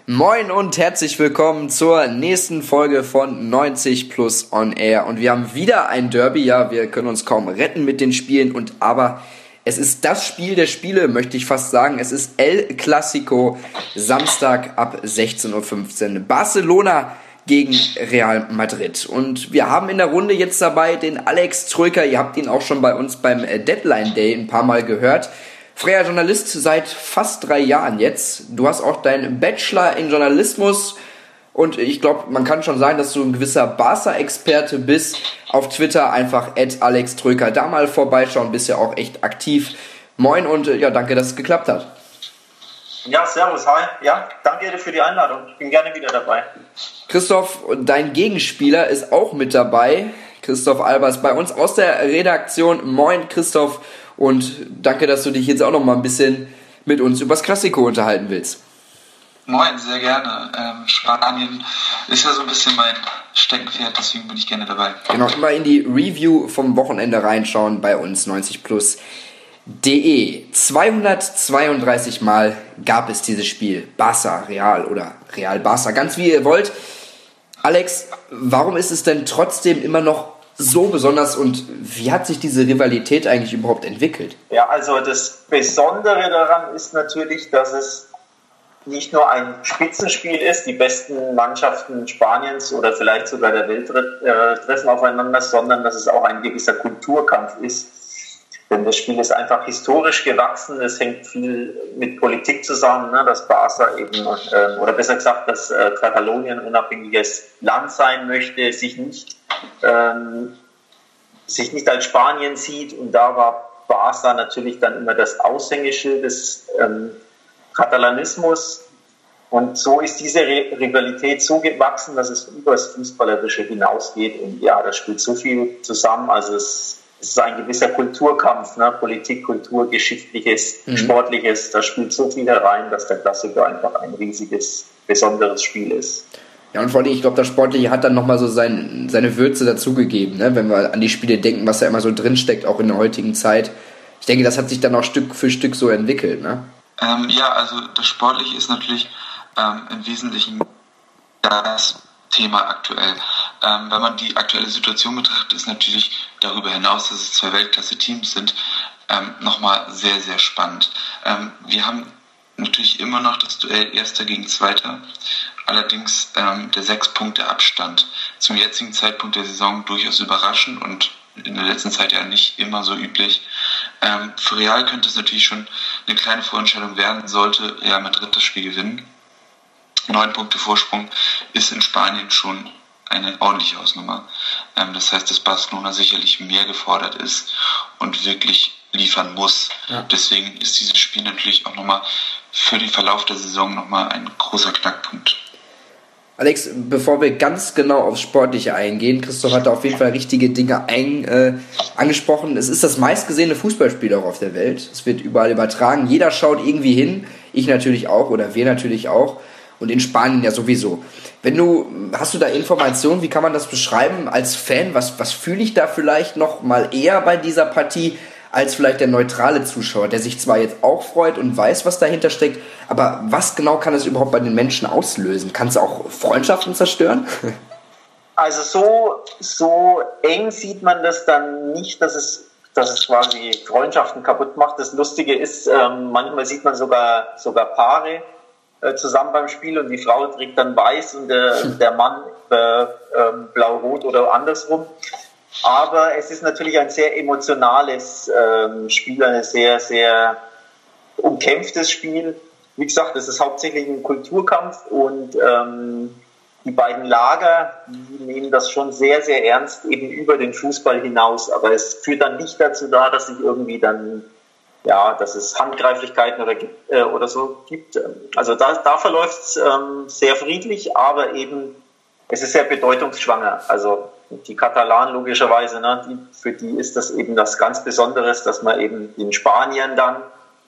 Moin und herzlich willkommen zur nächsten Folge von 90 Plus On Air. Und wir haben wieder ein Derby, ja, wir können uns kaum retten mit den Spielen, aber es ist das Spiel der Spiele, möchte ich fast sagen. Es ist El Clasico, Samstag ab 16:15 Uhr. Barcelona gegen Real Madrid. Und wir haben in der Runde jetzt dabei den Alex Troika. Ihr habt ihn auch schon bei uns beim Deadline Day ein paar Mal gehört. Freier Journalist seit fast 3 Jahren jetzt. Du hast auch deinen Bachelor in Journalismus und ich glaube, man kann schon sagen, dass du ein gewisser Barca-Experte bist. Auf Twitter einfach @AlexTroika. Da mal vorbeischauen, bist ja auch echt aktiv. Moin und ja, danke, dass es geklappt hat. Ja, servus, hi. Ja, danke für die Einladung. Ich bin gerne wieder dabei. Christoph, dein Gegenspieler ist auch mit dabei. Christoph Albers bei uns aus der Redaktion. Moin Christoph und danke, dass du dich jetzt auch noch mal ein bisschen mit uns über das Clasico unterhalten willst. Moin, sehr gerne. Spanien ist ja so ein bisschen mein Steckenpferd, deswegen bin ich gerne dabei. Genau, immer in die Review vom Wochenende reinschauen bei uns 90plus.de. 232 Mal gab es dieses Spiel. Barca, Real oder Real Barca, ganz wie ihr wollt. Alex, warum ist es denn trotzdem immer noch so besonders und wie hat sich diese Rivalität eigentlich überhaupt entwickelt? Ja, also das Besondere daran ist natürlich, dass es nicht nur ein Spitzenspiel ist, die besten Mannschaften Spaniens oder vielleicht sogar der Welt treffen aufeinander, sondern dass es auch ein gewisser Kulturkampf ist. Denn das Spiel ist einfach historisch gewachsen, es hängt viel mit Politik zusammen, ne, dass Barca eben, oder besser gesagt, dass Katalonien ein unabhängiges Land sein möchte, sich nicht als Spanien sieht, und da war Barca natürlich dann immer das Aushängeschild des Katalanismus, und so ist diese Rivalität so gewachsen, dass es über das Fußballerische hinausgeht, und ja, das spielt so viel zusammen, also es ist ein gewisser Kulturkampf, ne? Politik, Kultur, Geschichtliches, Sportliches, da spielt so viel herein, dass der Klassiker einfach ein riesiges, besonderes Spiel ist. Ja, und vor allem, ich glaube, das Sportliche hat dann nochmal so seine Würze dazugegeben, ne? Wenn wir an die Spiele denken, was da immer so drinsteckt, auch in der heutigen Zeit. Ich denke, das hat sich dann auch Stück für Stück so entwickelt, ne? Ja, also das Sportliche ist natürlich im Wesentlichen das Thema aktuell. Wenn man die aktuelle Situation betrachtet, ist natürlich darüber hinaus, dass es 2 Weltklasse-Teams sind, nochmal sehr, sehr spannend. Wir haben natürlich immer noch das Duell Erster gegen Zweiter, allerdings der 6 Punkte Abstand zum jetzigen Zeitpunkt der Saison durchaus überraschend und in der letzten Zeit ja nicht immer so üblich. Für Real könnte es natürlich schon eine kleine Vorentscheidung werden, sollte Real Madrid das Spiel gewinnen. 9 Punkte Vorsprung ist in Spanien schon eine ordentliche Hausnummer. Das heißt, dass Barcelona sicherlich mehr gefordert ist und wirklich liefern muss. Ja. Deswegen ist dieses Spiel natürlich auch nochmal für den Verlauf der Saison nochmal ein großer Knackpunkt. Alex, bevor wir ganz genau aufs Sportliche eingehen, Christoph hat da auf jeden Fall richtige Dinge angesprochen. Es ist das meistgesehene Fußballspiel auch auf der Welt. Es wird überall übertragen. Jeder schaut irgendwie hin. Ich natürlich auch oder wir natürlich auch. Und in Spanien ja sowieso. Hast du da Informationen, wie kann man das beschreiben als Fan? Was fühle ich da vielleicht noch mal eher bei dieser Partie als vielleicht der neutrale Zuschauer, der sich zwar jetzt auch freut und weiß, was dahinter steckt, aber was genau kann es überhaupt bei den Menschen auslösen? Kann es auch Freundschaften zerstören? Also so eng sieht man das dann nicht, dass es quasi Freundschaften kaputt macht. Das Lustige ist, manchmal sieht man sogar Paare zusammen beim Spiel und die Frau trägt dann weiß und der Mann blau-rot oder andersrum. Aber es ist natürlich ein sehr emotionales Spiel, ein sehr, sehr umkämpftes Spiel. Wie gesagt, es ist hauptsächlich ein Kulturkampf und die beiden Lager, die nehmen das schon sehr, sehr ernst, eben über den Fußball hinaus. Aber es führt dann nicht dazu dass sich irgendwie dann dass es Handgreiflichkeiten oder so gibt. Also da verläuft es sehr friedlich, aber eben es ist sehr bedeutungsschwanger. Also die Katalanen logischerweise, ne, für die ist das eben das ganz Besonderes, dass man eben den Spaniern dann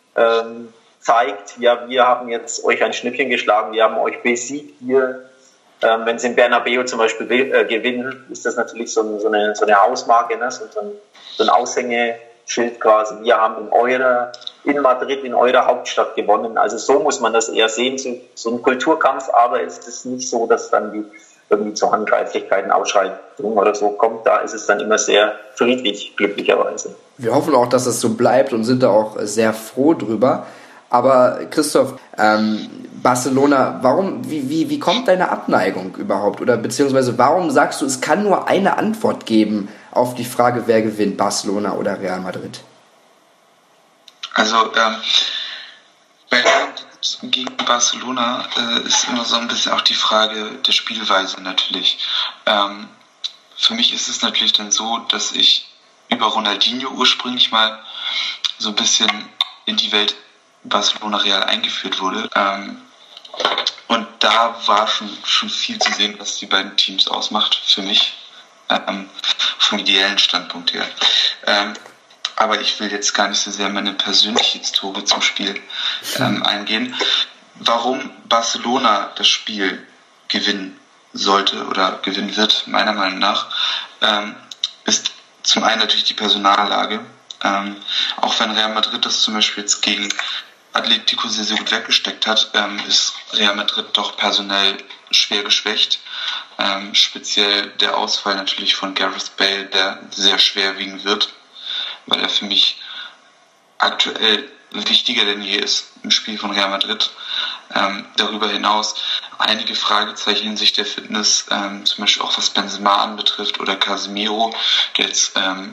zeigt, ja, wir haben jetzt euch ein Schnippchen geschlagen, wir haben euch besiegt. Wenn sie in Bernabeu zum Beispiel gewinnen, ist das natürlich so eine Hausmarke, ne, so ein Aushängeschild quasi. Wir haben in Madrid, in eurer Hauptstadt gewonnen. Also so muss man das eher sehen, so ein Kulturkampf, aber es ist nicht so, dass dann die irgendwie zu Handgreiflichkeiten, Ausschreitungen oder so kommt. Da ist es dann immer sehr friedlich, glücklicherweise. Wir hoffen auch, dass es so bleibt und sind da auch sehr froh drüber. Aber Christoph, Barcelona, wie kommt deine Abneigung überhaupt? Oder beziehungsweise warum sagst du, es kann nur eine Antwort geben auf die Frage, wer gewinnt, Barcelona oder Real Madrid? Also bei gegen Barcelona ist immer so ein bisschen auch die Frage der Spielweise natürlich. Für mich ist es natürlich dann so, dass ich über Ronaldinho ursprünglich mal so ein bisschen in die Welt Barcelona Real eingeführt wurde. Und da war schon viel zu sehen, was die beiden Teams ausmacht, für mich, vom ideellen Standpunkt her. Aber ich will jetzt gar nicht so sehr meine persönliche Historie zum Spiel eingehen. Warum Barcelona das Spiel gewinnen sollte oder gewinnen wird, meiner Meinung nach, ist zum einen natürlich die Personallage. Auch wenn Real Madrid das zum Beispiel jetzt gegen Atletico sehr, sehr gut weggesteckt hat, ist Real Madrid doch personell schwer geschwächt. Speziell der Ausfall natürlich von Gareth Bale, der sehr schwer wiegen wird, weil er für mich aktuell wichtiger denn je ist im Spiel von Real Madrid. Darüber hinaus einige Fragezeichen hinsichtlich der Fitness, zum Beispiel auch was Benzema anbetrifft oder Casemiro, der jetzt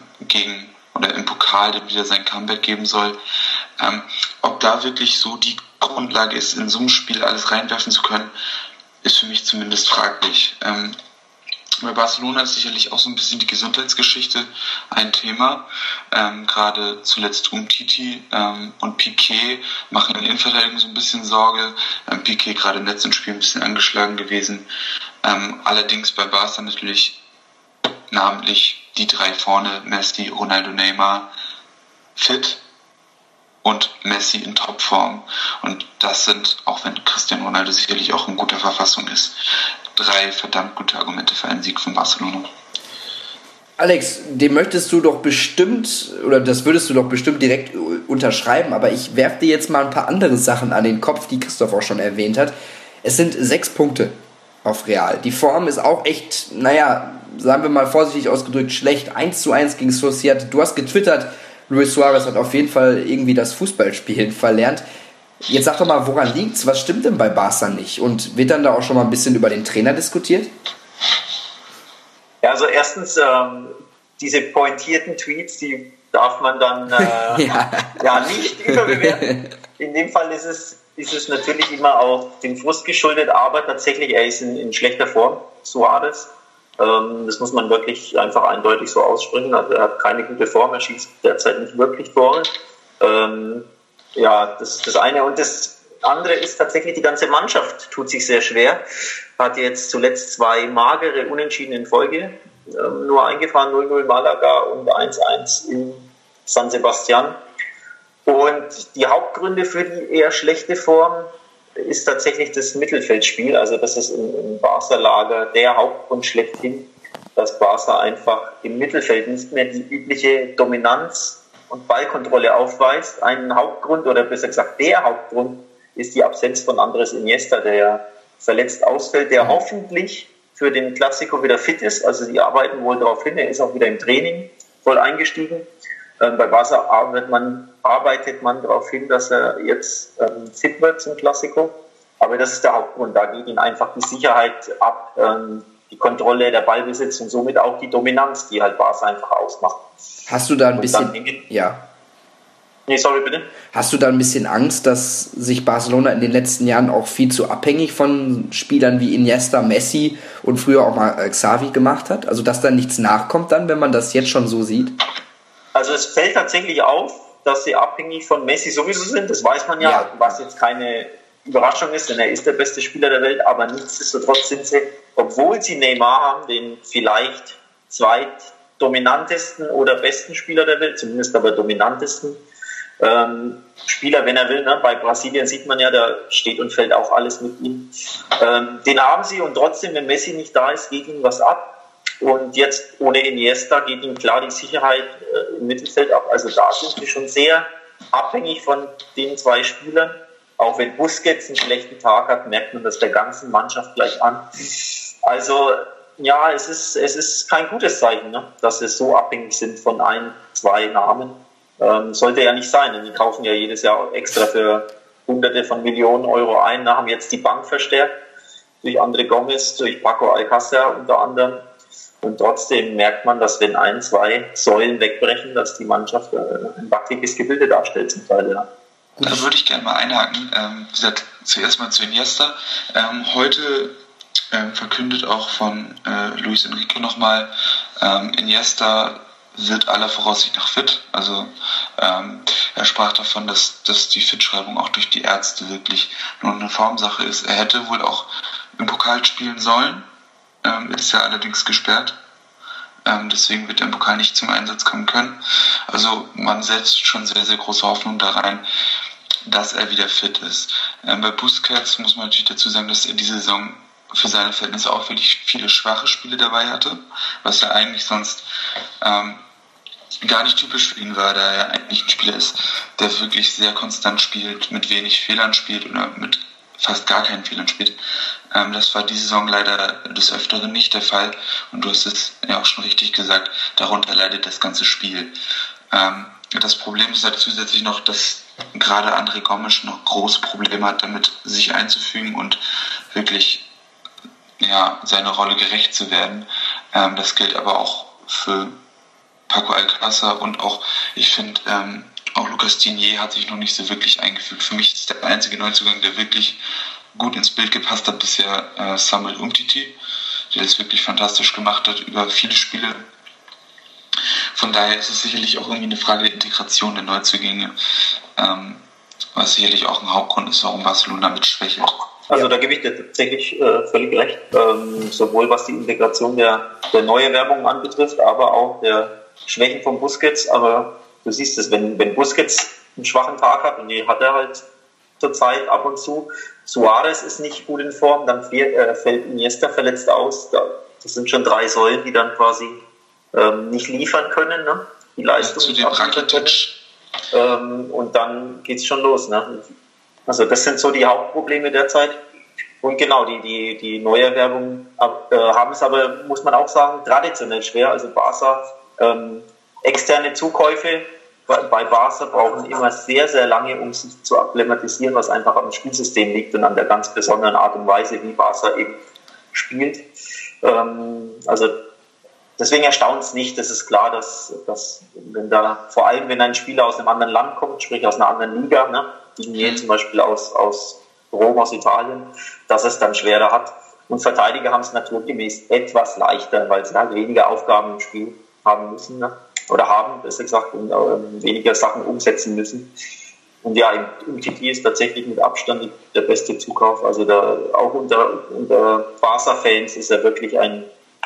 im Pokal der wieder sein Comeback geben soll. Ob da wirklich so die Grundlage ist, in so einem Spiel alles reinwerfen zu können, ist für mich zumindest fraglich. Bei Barcelona ist sicherlich auch so ein bisschen die Gesundheitsgeschichte ein Thema. Gerade zuletzt Umtiti und Piqué machen in der Innenverteidigung so ein bisschen Sorge. Piqué gerade im letzten Spiel ein bisschen angeschlagen gewesen. Allerdings bei Barca natürlich namentlich die drei vorne, Messi, Ronaldo, Neymar, fit und Messi in Topform. Und das sind, auch wenn Cristiano Ronaldo sicherlich auch in guter Verfassung ist, 3 verdammt gute Argumente für einen Sieg von Barcelona. Alex, dem möchtest du doch bestimmt, oder das würdest du doch bestimmt direkt unterschreiben, aber ich werfe dir jetzt mal ein paar andere Sachen an den Kopf, die Christoph auch schon erwähnt hat. Es sind 6 Punkte auf Real. Die Form ist auch echt, sagen wir mal vorsichtig ausgedrückt, schlecht. 1:1 gegen Sociedad. Du hast getwittert, Luis Suarez hat auf jeden Fall irgendwie das Fußballspielen verlernt. Jetzt sag doch mal, woran liegt's? Was stimmt denn bei Barca nicht? Und wird dann da auch schon mal ein bisschen über den Trainer diskutiert? Ja, also erstens, diese pointierten Tweets, die darf man dann nicht überbewerten. In dem Fall ist es natürlich immer auch dem Frust geschuldet, aber tatsächlich, er ist in schlechter Form, Suarez. Das muss man wirklich einfach eindeutig so aussprechen. Also er hat keine gute Form, er schießt derzeit nicht wirklich Tore. Das ist das eine. Und das andere ist tatsächlich, die ganze Mannschaft tut sich sehr schwer. Hat jetzt zuletzt 2 magere Unentschieden in Folge nur eingefahren, 0-0 Malaga und 1-1 in San Sebastian. Und die Hauptgründe für die eher schlechte Form ist tatsächlich das Mittelfeldspiel. Also das ist im Barca-Lager der Hauptgrund schlechthin, dass Barca einfach im Mittelfeld nicht mehr die übliche Dominanz und Ballkontrolle aufweist. Ein Hauptgrund, oder besser gesagt der Hauptgrund, ist die Absenz von Andres Iniesta, der verletzt ausfällt, der hoffentlich für den Clasico wieder fit ist. Also die arbeiten wohl darauf hin, er ist auch wieder im Training voll eingestiegen. Bei Barca arbeitet man darauf hin, dass er jetzt fit wird zum Clasico. Aber das ist der Hauptgrund. Da geht ihm einfach die Sicherheit ab, die Kontrolle, der Ballbesitz und somit auch die Dominanz, die halt Barca einfach ausmacht. Hast du da ein bisschen... Nee, sorry, bitte. Hast du da ein bisschen Angst, dass sich Barcelona in den letzten Jahren auch viel zu abhängig von Spielern wie Iniesta, Messi und früher auch mal Xavi gemacht hat? Also dass da nichts nachkommt dann, wenn man das jetzt schon so sieht? Also es fällt tatsächlich auf, dass sie abhängig von Messi sowieso sind. Das weiß man ja, was jetzt keine Überraschung ist, denn er ist der beste Spieler der Welt. Aber nichtsdestotrotz sind sie, obwohl sie Neymar haben, den vielleicht zweitdominantesten oder besten Spieler der Welt, zumindest aber dominantesten Spieler, wenn er will. Ne? Bei Brasilien sieht man ja, da steht und fällt auch alles mit ihm. Den haben sie und trotzdem, wenn Messi nicht da ist, geht ihnen was ab. Und jetzt ohne Iniesta geht ihm klar die Sicherheit im Mittelfeld ab. Also da sind sie schon sehr abhängig von den zwei Spielern. Auch wenn Busquets einen schlechten Tag hat, merkt man das der ganzen Mannschaft gleich an. Also ja, es ist kein gutes Zeichen, ne? Dass sie so abhängig sind von ein, zwei Namen. Sollte ja nicht sein, denn die kaufen ja jedes Jahr extra für Hunderte von Millionen Euro ein, haben jetzt die Bank verstärkt durch André Gomes, durch Paco Alcácer unter anderem. Und trotzdem merkt man, dass wenn ein, zwei Säulen wegbrechen, dass die Mannschaft ein wackeliges Gebilde darstellt zum Teil. Ja. Da würde ich gerne mal einhaken. Wie gesagt, zuerst mal zu Iniesta. Heute verkündet auch von Luis Enrique nochmal, Iniesta wird aller Voraussicht nach fit. Also er sprach davon, dass die Fitschreibung auch durch die Ärzte wirklich nur eine Formsache ist. Er hätte wohl auch im Pokal spielen sollen, ist ja allerdings gesperrt. Deswegen wird er im Pokal nicht zum Einsatz kommen können. Also man setzt schon sehr, sehr große Hoffnung da rein, dass er wieder fit ist. Bei Busquets muss man natürlich dazu sagen, dass er diese Saison für seine Verhältnisse auch wirklich viele schwache Spiele dabei hatte, was ja eigentlich sonst gar nicht typisch für ihn war, da er eigentlich ein Spieler ist, der wirklich sehr konstant spielt, mit wenig Fehlern spielt oder mit fast gar keinen Fehlern spielt. Das war diese Saison leider des Öfteren nicht der Fall und du hast es ja auch schon richtig gesagt, darunter leidet das ganze Spiel. Das Problem ist halt zusätzlich noch, dass gerade André Gomes noch große Probleme hat, damit sich einzufügen und wirklich seine Rolle gerecht zu werden. Das gilt aber auch für Paco Alcácer und auch, ich finde, auch Lucas Digne hat sich noch nicht so wirklich eingefügt. Für mich ist der einzige Neuzugang, der wirklich gut ins Bild gepasst hat, bisher Samuel Umtiti, der das wirklich fantastisch gemacht hat über viele Spiele. Von daher ist es sicherlich auch irgendwie eine Frage der Integration der Neuzugänge, was sicherlich auch ein Hauptgrund ist, warum Barcelona mitschwächelt. Also da gebe ich dir tatsächlich völlig recht, sowohl was die Integration der Neuerwerbungen anbetrifft, aber auch der Schwächen von Busquets. Aber du siehst es, wenn Busquets einen schwachen Tag hat, und die hat er halt zurzeit ab und zu, Suarez ist nicht gut in Form, dann fällt Iniesta verletzt aus. Das sind schon 3 Säulen, die dann quasi nicht liefern können, ne? Die Leistung zu dem Rakitic. Und dann geht's schon los, ne? Also das sind so die Hauptprobleme derzeit. Und genau, die Neuerwerbungen haben es aber, muss man auch sagen, traditionell schwer. Also Barca, externe Zukäufe bei Barca brauchen immer sehr, sehr lange, um sich zu akklimatisieren, was einfach am Spielsystem liegt und an der ganz besonderen Art und Weise, wie Barca eben spielt. Also deswegen erstaunt es nicht. Es ist klar, dass vor allem wenn ein Spieler aus einem anderen Land kommt, sprich aus einer anderen Liga, ne, wie zum Beispiel aus Rom, aus Italien, dass es dann schwerer hat. Und Verteidiger haben es naturgemäß etwas leichter, weil sie halt weniger Aufgaben im Spiel haben müssen, ne? Oder haben, besser gesagt, und weniger Sachen umsetzen müssen. Und ja, im TT ist tatsächlich mit Abstand der beste Zukauf. Also da auch unter Barca-Fans ist er wirklich ein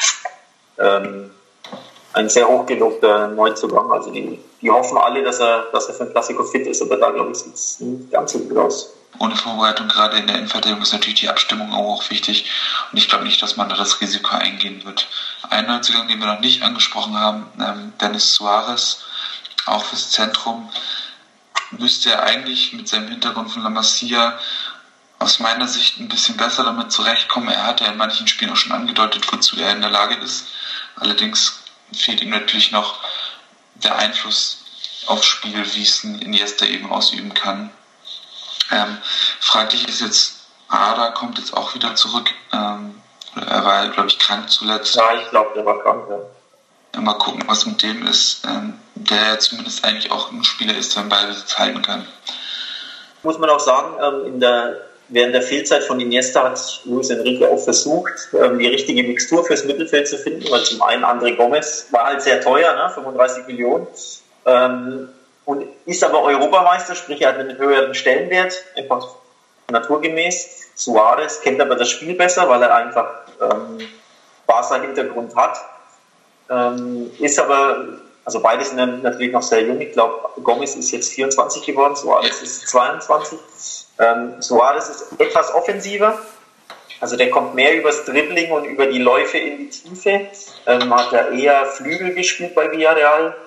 sehr hochgelobter Neuzugang. Also die hoffen alle, dass er für ein Klassiko fit ist, aber da glaube ich sieht es nicht ganz so gut aus. Ohne Vorbereitung, gerade in der Innenverteidigung, ist natürlich die Abstimmung auch wichtig. Und ich glaube nicht, dass man da das Risiko eingehen wird. Ein Neuzugang, den wir noch nicht angesprochen haben, Denis Suarez, auch fürs Zentrum, müsste er eigentlich mit seinem Hintergrund von La Masia aus meiner Sicht ein bisschen besser damit zurechtkommen. Er hat ja in manchen Spielen auch schon angedeutet, wozu er in der Lage ist. Allerdings fehlt ihm natürlich noch der Einfluss aufs Spiel, wie es ein Iniesta eben ausüben kann. Fraglich ist jetzt, Ada kommt jetzt auch wieder zurück. Er war, glaube ich, krank zuletzt. Ja, ich glaube, der war krank, ja. Mal gucken, was mit dem ist, der ja zumindest eigentlich auch ein Spieler ist, der den Ballbesitz halten kann. Muss man auch sagen, während der Fehlzeit von Iniesta hat Luis Enrique auch versucht, die richtige Mixtur fürs Mittelfeld zu finden, weil zum einen André Gomes war halt sehr teuer, ne, 35 Millionen, und ist aber Europameister, sprich er hat einen höheren Stellenwert, einfach naturgemäß. Suarez kennt aber das Spiel besser, weil er einfach Barca-Hintergrund hat, ist aber, also beide sind natürlich noch sehr jung. Ich glaube, Gomes ist jetzt 24 geworden, Suarez ist 22. Suarez ist etwas offensiver, also der kommt mehr übers Dribbling und über die Läufe in die Tiefe, hat ja eher Flügel gespielt bei Villarreal,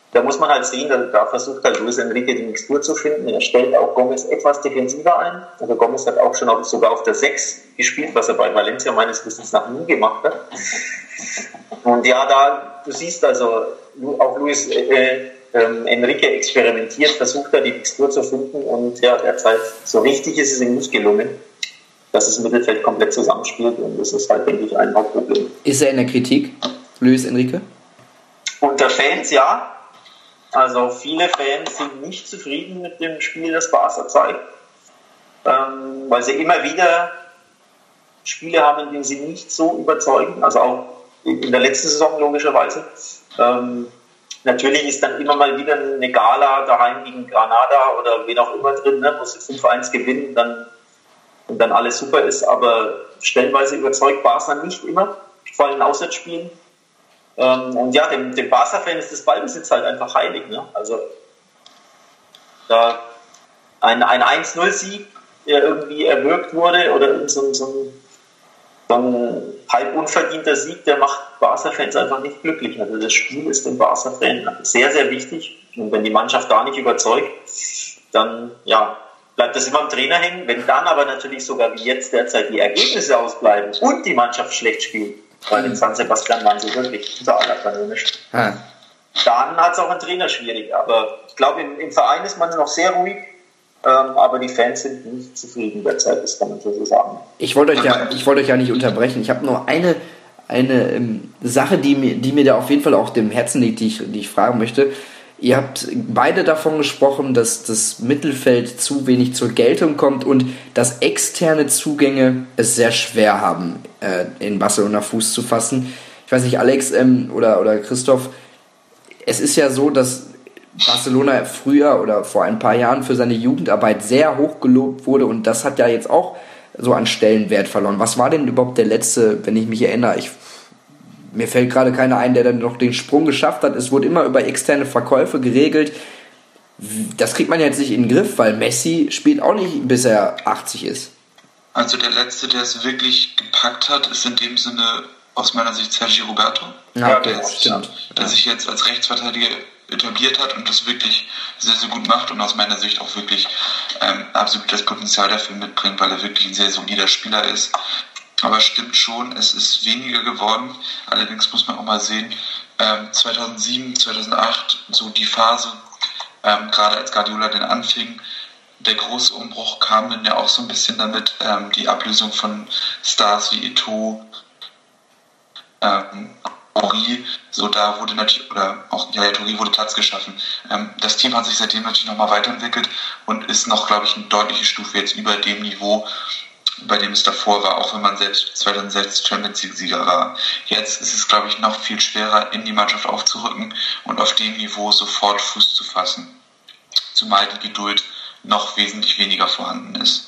da muss man halt sehen, da versucht halt Luis Enrique die Mixtur zu finden. Er stellt auch Gomez etwas defensiver ein. Also Gomez hat auch schon sogar auf der 6 gespielt, was er bei Valencia meines Wissens noch nie gemacht hat. Und ja, du siehst also, auch Luis Enrique experimentiert, versucht da die Mixtur zu finden und ja, derzeit so richtig ist es ihm nicht gelungen, dass das Mittelfeld komplett zusammenspielt und das ist halt, denke ich, ein Hauptproblem. Ist er in der Kritik, Luis Enrique? Unter Fans ja. Also viele Fans sind nicht zufrieden mit dem Spiel, das Barca zeigt, weil sie immer wieder Spiele haben, in denen sie nicht so überzeugen, also auch in der letzten Saison logischerweise. Natürlich ist dann immer mal wieder eine Gala daheim gegen Granada oder wen auch immer drin, ne, wo sie 5-1 gewinnen und dann alles super ist, aber stellenweise überzeugt Barca nicht immer, vor allem in Auswärtsspielen. Und ja, dem Barca-Fan ist das Ballbesitz halt einfach heilig. Ne? Also da ein 1-0-Sieg, der irgendwie erwirkt wurde, oder so ein halb unverdienter Sieg, der macht Barca-Fans einfach nicht glücklich. Also das Spiel ist dem Barca-Fan sehr, sehr wichtig. Und wenn die Mannschaft da nicht überzeugt, dann ja, bleibt das immer am Trainer hängen. Wenn dann aber natürlich sogar wie jetzt derzeit die Ergebnisse ausbleiben und die Mannschaft schlecht spielt, weil in San Sebastian waren sie wirklich unter aller Kanone nicht. Dann hat es auch ein Trainer schwierig. Aber ich glaube, im Verein ist man noch sehr ruhig, aber die Fans sind nicht zufrieden derzeit, das kann man so sagen. Ich wollte euch ja nicht unterbrechen. Ich habe nur eine Sache, die mir da auf jeden Fall auch dem Herzen liegt, die ich fragen möchte. Ihr habt beide davon gesprochen, dass das Mittelfeld zu wenig zur Geltung kommt und dass externe Zugänge es sehr schwer haben, in Barcelona Fuß zu fassen. Ich weiß nicht, Alex oder Christoph, es ist ja so, dass Barcelona früher oder vor ein paar Jahren für seine Jugendarbeit sehr hoch gelobt wurde und das hat ja jetzt auch so an Stellenwert verloren. Was war denn überhaupt der letzte, wenn ich mich erinnere, mir fällt gerade keiner ein, der dann noch den Sprung geschafft hat. Es wurde immer über externe Verkäufe geregelt. Das kriegt man jetzt nicht in den Griff, weil Messi spielt auch nicht, bis er 80 ist. Also der Letzte, der es wirklich gepackt hat, ist in dem Sinne aus meiner Sicht Sergi Roberto. Ja, stimmt. Der sich jetzt als Rechtsverteidiger etabliert hat und das wirklich sehr, sehr gut macht und aus meiner Sicht auch wirklich absolut das Potenzial dafür mitbringt, weil er wirklich ein sehr solider Spieler ist. Aber stimmt schon, es ist weniger geworden. Allerdings muss man auch mal sehen, 2007, 2008, so die Phase, gerade als Guardiola dann anfing, der große Umbruch kam dann ja auch so ein bisschen damit, die Ablösung von Stars wie Eto'o, Henry, so da wurde natürlich, oder auch Yaya Touré wurde Platz geschaffen. Das Team hat sich seitdem natürlich nochmal weiterentwickelt und ist noch, glaube ich, eine deutliche Stufe jetzt über dem Niveau, bei dem es davor war, auch wenn man selbst 2006 Champions League-Sieger war. Jetzt ist es, glaube ich, noch viel schwerer, in die Mannschaft aufzurücken und auf dem Niveau sofort Fuß zu fassen. Zumal die Geduld noch wesentlich weniger vorhanden ist.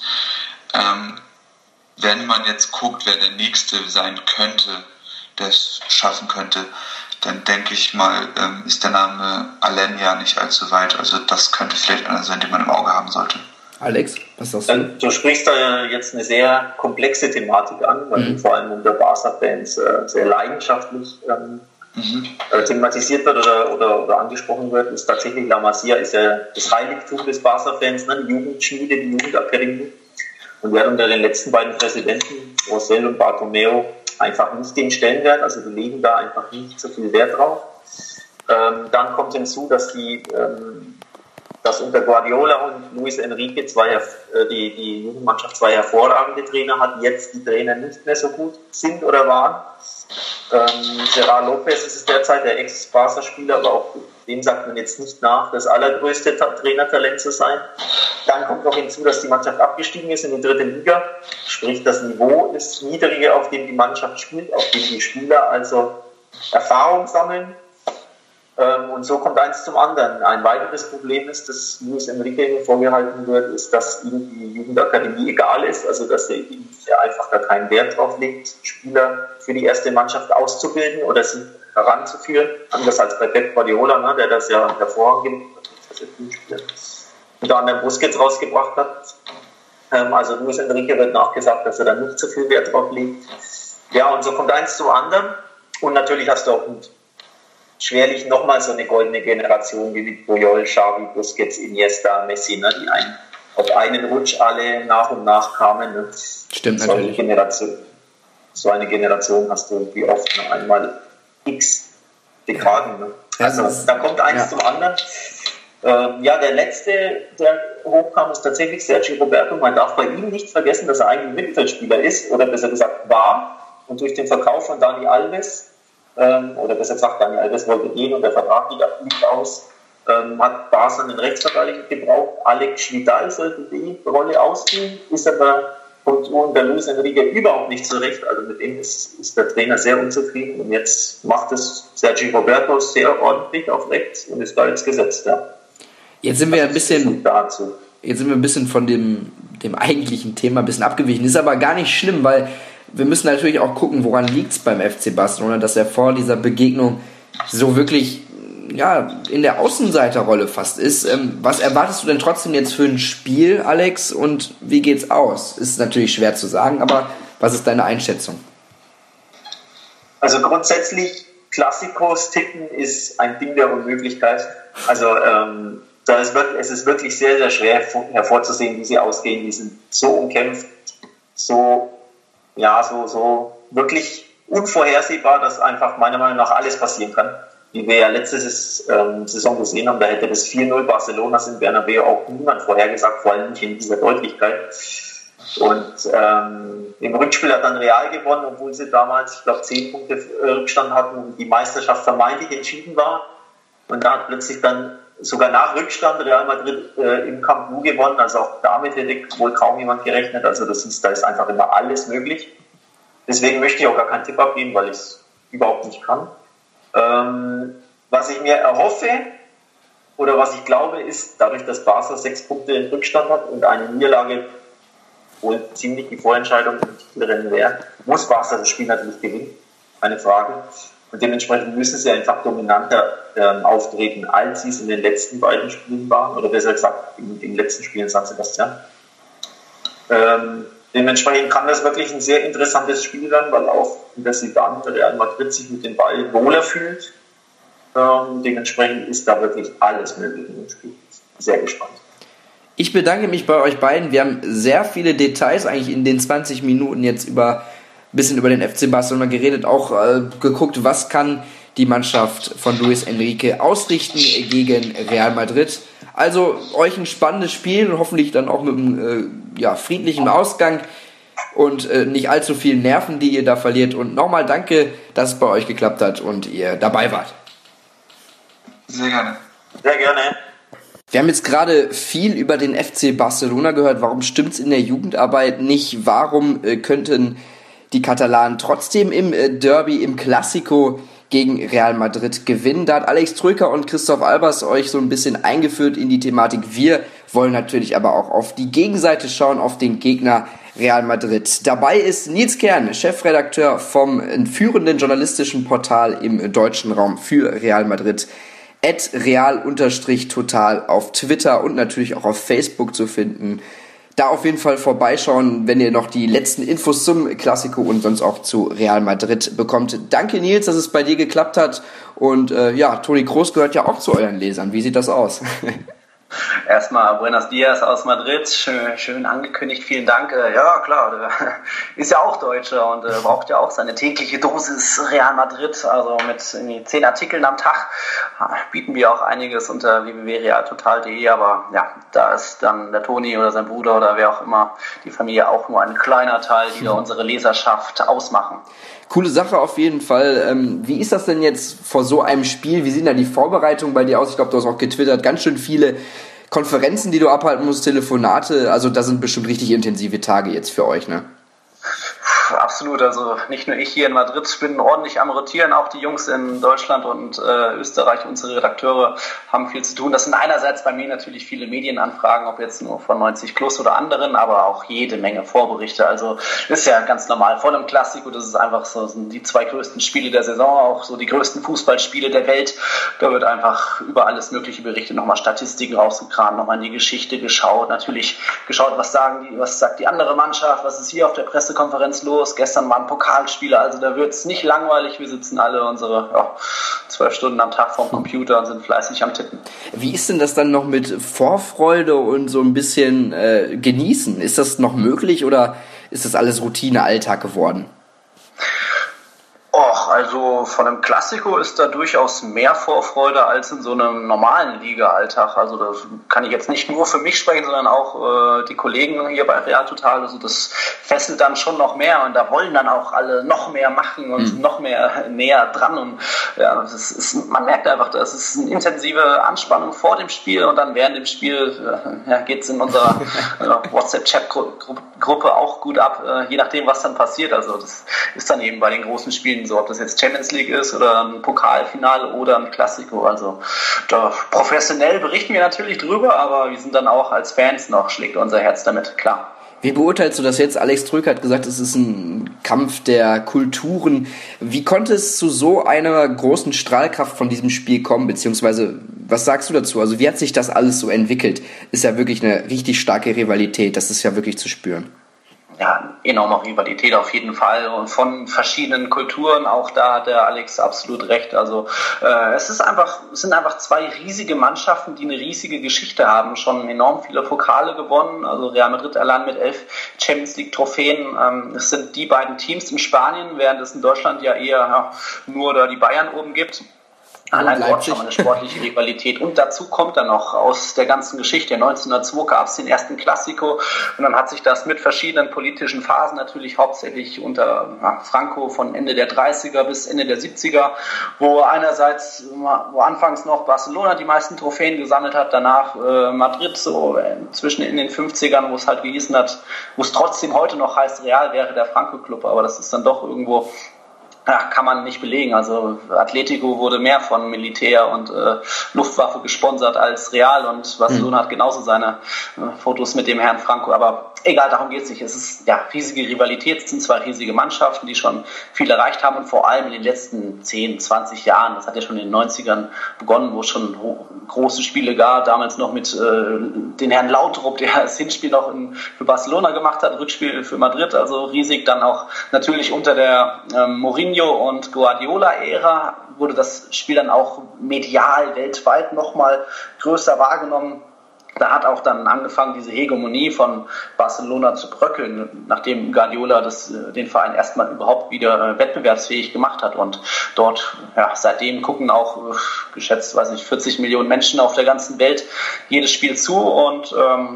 Wenn man jetzt guckt, wer der Nächste sein könnte, der es schaffen könnte, dann denke ich mal, ist der Name Alenya nicht allzu weit. Also das könnte vielleicht einer sein, den man im Auge haben sollte. Alex, was sagst du? Du sprichst da jetzt eine sehr komplexe Thematik an, weil vor allem unter Barca-Fans sehr leidenschaftlich thematisiert wird oder angesprochen wird. Ist tatsächlich La Masia ist ja das Heiligtum des Barca-Fans, ne? Die Jugendschmiede, die Jugendakademie. Und wir hatten unter den letzten beiden Präsidenten, Rosell und Bartomeu, einfach nicht den Stellenwert, also die legen da einfach nicht so viel Wert drauf. Dann kommt hinzu, dass dass unter Guardiola und Luis Enrique die Jugendmannschaft zwei hervorragende Trainer hat, jetzt die Trainer nicht mehr so gut sind oder waren. Gerard Lopez ist es derzeit, der Ex-Barca-Spieler, aber auch dem sagt man jetzt nicht nach, das allergrößte Trainertalent zu sein. Dann kommt noch hinzu, dass die Mannschaft abgestiegen ist in die 3. Liga, sprich das Niveau ist niedriger, auf dem die Mannschaft spielt, auf dem die Spieler also Erfahrung sammeln. Und so kommt eins zum anderen. Ein weiteres Problem ist, dass Luis Enrique vorgehalten wird, ist, dass ihm die Jugendakademie egal ist, also dass er einfach da keinen Wert drauf legt, Spieler für die erste Mannschaft auszubilden oder sie heranzuführen, anders als bei Pep Guardiola, ne, der das ja hervorragend unter anderem Busquets rausgebracht hat. Also Luis Enrique wird nachgesagt, dass er da nicht so viel Wert drauf legt. Ja, und so kommt eins zum anderen. Und natürlich hast du auch schwerlich nochmal so eine goldene Generation wie mit Puyol, Xavi, Busquets, Iniesta, Messi, ne, die auf einen Rutsch alle nach und nach kamen. Ne. Stimmt so natürlich. So eine Generation hast du wie oft noch einmal x Dekaden. Ne. Also da kommt eins zum anderen. Der letzte, der hochkam, ist tatsächlich Sergio Roberto. Man darf bei ihm nicht vergessen, dass er eigentlich Mittelfeldspieler ist, oder besser gesagt war. Und durch den Verkauf von Dani Alves, oder besser gesagt, Dani Alves wollte gehen und der Vertrag liegt aus, hat Barca einen Rechtsverteidiger gebraucht. Alex Vidal sollte die Rolle ausfüllen, ist aber unter Luis Enrique überhaupt nicht zurecht. Also mit dem ist der Trainer sehr unzufrieden. Und jetzt macht es Sergio Roberto sehr ordentlich auf rechts und ist da jetzt gesetzt. Ja. Jetzt sind wir ein bisschen von dem eigentlichen Thema ein bisschen abgewichen. Ist aber gar nicht schlimm, weil wir müssen natürlich auch gucken, woran liegt es beim FC Barcelona, dass er vor dieser Begegnung so wirklich in der Außenseiterrolle fast ist. Was erwartest du denn trotzdem jetzt für ein Spiel, Alex, und wie geht's aus? Ist natürlich schwer zu sagen, aber was ist deine Einschätzung? Also grundsätzlich, Klassikos tippen ist ein Ding der Unmöglichkeit. Also es ist wirklich sehr, sehr schwer hervorzusehen, wie sie ausgehen. Die sind so umkämpft, so wirklich unvorhersehbar, dass einfach meiner Meinung nach alles passieren kann. Wie wir ja letzte Saison gesehen haben, da hätte das 4-0 Barcelonas in Bernabeu auch niemand vorhergesagt, vor allem nicht in dieser Deutlichkeit. Und im Rückspiel hat dann Real gewonnen, obwohl sie damals, ich glaube, 10 Punkte Rückstand hatten und die Meisterschaft vermeintlich entschieden war. Und da hat plötzlich dann sogar nach Rückstand Real Madrid im Camp Nou gewonnen. Also auch damit hätte wohl kaum jemand gerechnet. Also da ist einfach immer alles möglich. Deswegen möchte ich auch gar keinen Tipp abgeben, weil ich es überhaupt nicht kann. Was ich mir erhoffe oder was ich glaube, ist, dadurch, dass Barca 6 Punkte in Rückstand hat und eine Niederlage wohl ziemlich die Vorentscheidung im Titelrennen wäre, muss Barca das Spiel natürlich gewinnen, keine Frage. Und dementsprechend müssen sie einfach dominanter auftreten, als sie es in den letzten beiden Spielen waren, oder besser gesagt in den letzten Spielen in San Sebastian. Dementsprechend kann das wirklich ein sehr interessantes Spiel werden, weil auch in der Zidane Real Madrid sich mit dem Ball wohler fühlt. Dementsprechend ist da wirklich alles möglich in dem Spiel. Sehr gespannt. Ich bedanke mich bei euch beiden. Wir haben sehr viele Details eigentlich in den 20 Minuten jetzt ein bisschen über den FC Barcelona geredet, auch geguckt, was kann die Mannschaft von Luis Enrique ausrichten gegen Real Madrid. Also euch ein spannendes Spiel und hoffentlich dann auch mit einem friedlichen Ausgang und nicht allzu viel Nerven, die ihr da verliert. Und nochmal danke, dass es bei euch geklappt hat und ihr dabei wart. Sehr gerne. Sehr gerne. Wir haben jetzt gerade viel über den FC Barcelona gehört. Warum stimmt's in der Jugendarbeit nicht? Warum könnten die Katalanen trotzdem im Derby, im Clasico gegen Real Madrid gewinnen? Da hat Alex Troika und Christoph Albers euch so ein bisschen eingeführt in die Thematik. Wir wollen natürlich aber auch auf die Gegenseite schauen, auf den Gegner Real Madrid. Dabei ist Nils Kern, Chefredakteur vom führenden journalistischen Portal im deutschen Raum für Real Madrid, @real_total auf Twitter und natürlich auch auf Facebook zu finden. Da auf jeden Fall vorbeischauen, wenn ihr noch die letzten Infos zum Clasico und sonst auch zu Real Madrid bekommt. Danke Nils, dass es bei dir geklappt hat. Und Toni Kroos gehört ja auch zu euren Lesern. Wie sieht das aus? Erstmal Buenos Dias aus Madrid, schön angekündigt, vielen Dank. Ja klar, ist ja auch Deutscher und braucht ja auch seine tägliche Dosis Real Madrid, also mit 10 Artikeln am Tag bieten wir auch einiges unter www.realtotal.de, aber ja, da ist dann der Toni oder sein Bruder oder wer auch immer, die Familie auch nur ein kleiner Teil, die da unsere Leserschaft ausmachen. Coole Sache auf jeden Fall. Wie ist das denn jetzt vor so einem Spiel? Wie sehen da die Vorbereitungen bei dir aus? Ich glaube, du hast auch getwittert, ganz schön viele Konferenzen, die du abhalten musst, Telefonate. Also da sind bestimmt richtig intensive Tage jetzt für euch, ne? Absolut, also nicht nur ich hier in Madrid bin ordentlich am Rotieren, auch die Jungs in Deutschland und Österreich, unsere Redakteure haben viel zu tun. Das sind einerseits bei mir natürlich viele Medienanfragen, ob jetzt nur von 90 Plus oder anderen, aber auch jede Menge Vorberichte. Also ist ja ganz normal vor dem Klassiko, das ist einfach so, sind die 2 größten Spiele der Saison, auch so die größten Fußballspiele der Welt. Da wird einfach über alles mögliche berichtet, nochmal Statistiken rausgekramt, nochmal in die Geschichte geschaut, natürlich geschaut, was sagt die andere Mannschaft, was ist hier auf der Pressekonferenz los. los. Gestern waren Pokalspiele, also da wird es nicht langweilig. Wir sitzen alle unsere 12 Stunden am Tag vorm Computer und sind fleißig am Tippen. Wie ist denn das dann noch mit Vorfreude und so ein bisschen genießen? Ist das noch möglich oder ist das alles Routine-Alltag geworden? Also von einem Klassiko ist da durchaus mehr Vorfreude als in so einem normalen Liga-Alltag. Also das kann ich jetzt nicht nur für mich sprechen, sondern auch die Kollegen hier bei Real Total. Also das fesselt dann schon noch mehr und da wollen dann auch alle noch mehr machen und noch mehr näher dran. Und ja, man merkt einfach, das ist eine intensive Anspannung vor dem Spiel und dann während dem Spiel geht es in unserer WhatsApp-Chat-Gruppe auch gut ab, je nachdem, was dann passiert. Also das ist dann eben bei den großen Spielen so, ob das jetzt Champions League ist oder ein Pokalfinale oder ein Klassiko. Also da professionell berichten wir natürlich drüber, aber wir sind dann auch als Fans noch, schlägt unser Herz damit, klar. Wie beurteilst du das jetzt? Alex Trück hat gesagt, es ist ein Kampf der Kulturen. Wie konnte es zu so einer großen Strahlkraft von diesem Spiel kommen? Beziehungsweise, was sagst du dazu? Also wie hat sich das alles so entwickelt? Ist ja wirklich eine richtig starke Rivalität. Das ist ja wirklich zu spüren. Ja, enorme Rivalität auf jeden Fall und von verschiedenen Kulturen, auch da hat der Alex absolut recht. Also es sind einfach zwei riesige Mannschaften, die eine riesige Geschichte haben, schon enorm viele Pokale gewonnen, also Real Madrid allein mit 11 Champions League Trophäen. Es sind die beiden Teams in Spanien, während es in Deutschland ja eher nur da die Bayern oben gibt. Allein dort schon mal eine sportliche Rivalität. Und dazu kommt dann noch aus der ganzen Geschichte. 1902 gab es den ersten Klassiko und dann hat sich das mit verschiedenen politischen Phasen natürlich hauptsächlich unter Franco von Ende der 30er bis Ende der 70er, wo anfangs noch Barcelona die meisten Trophäen gesammelt hat, danach Madrid so zwischen in den 50ern, wo es halt gehießen hat, wo es trotzdem heute noch heißt, Real wäre der Franco-Club, aber das ist dann doch irgendwo kann man nicht belegen. Also Atletico wurde mehr von Militär und Luftwaffe gesponsert als Real und Barcelona hat genauso seine Fotos mit dem Herrn Franco. Aber egal, darum geht es nicht. Es ist riesige Rivalität, es sind zwei riesige Mannschaften, die schon viel erreicht haben und vor allem in den letzten 10, 20 Jahren, das hat ja schon in den 90ern begonnen, wo es schon große Spiele gab, damals noch mit den Herrn Lautrup, der das Hinspiel noch für Barcelona gemacht hat, Rückspiel für Madrid, also riesig. Dann auch natürlich unter der Mourinho und Guardiola-Ära wurde das Spiel dann auch medial weltweit nochmal größer wahrgenommen. Da hat auch dann angefangen, diese Hegemonie von Barcelona zu bröckeln, nachdem Guardiola den Verein erstmal überhaupt wieder wettbewerbsfähig gemacht hat. Und dort, seitdem gucken auch geschätzt, 40 Millionen Menschen auf der ganzen Welt jedes Spiel zu. Und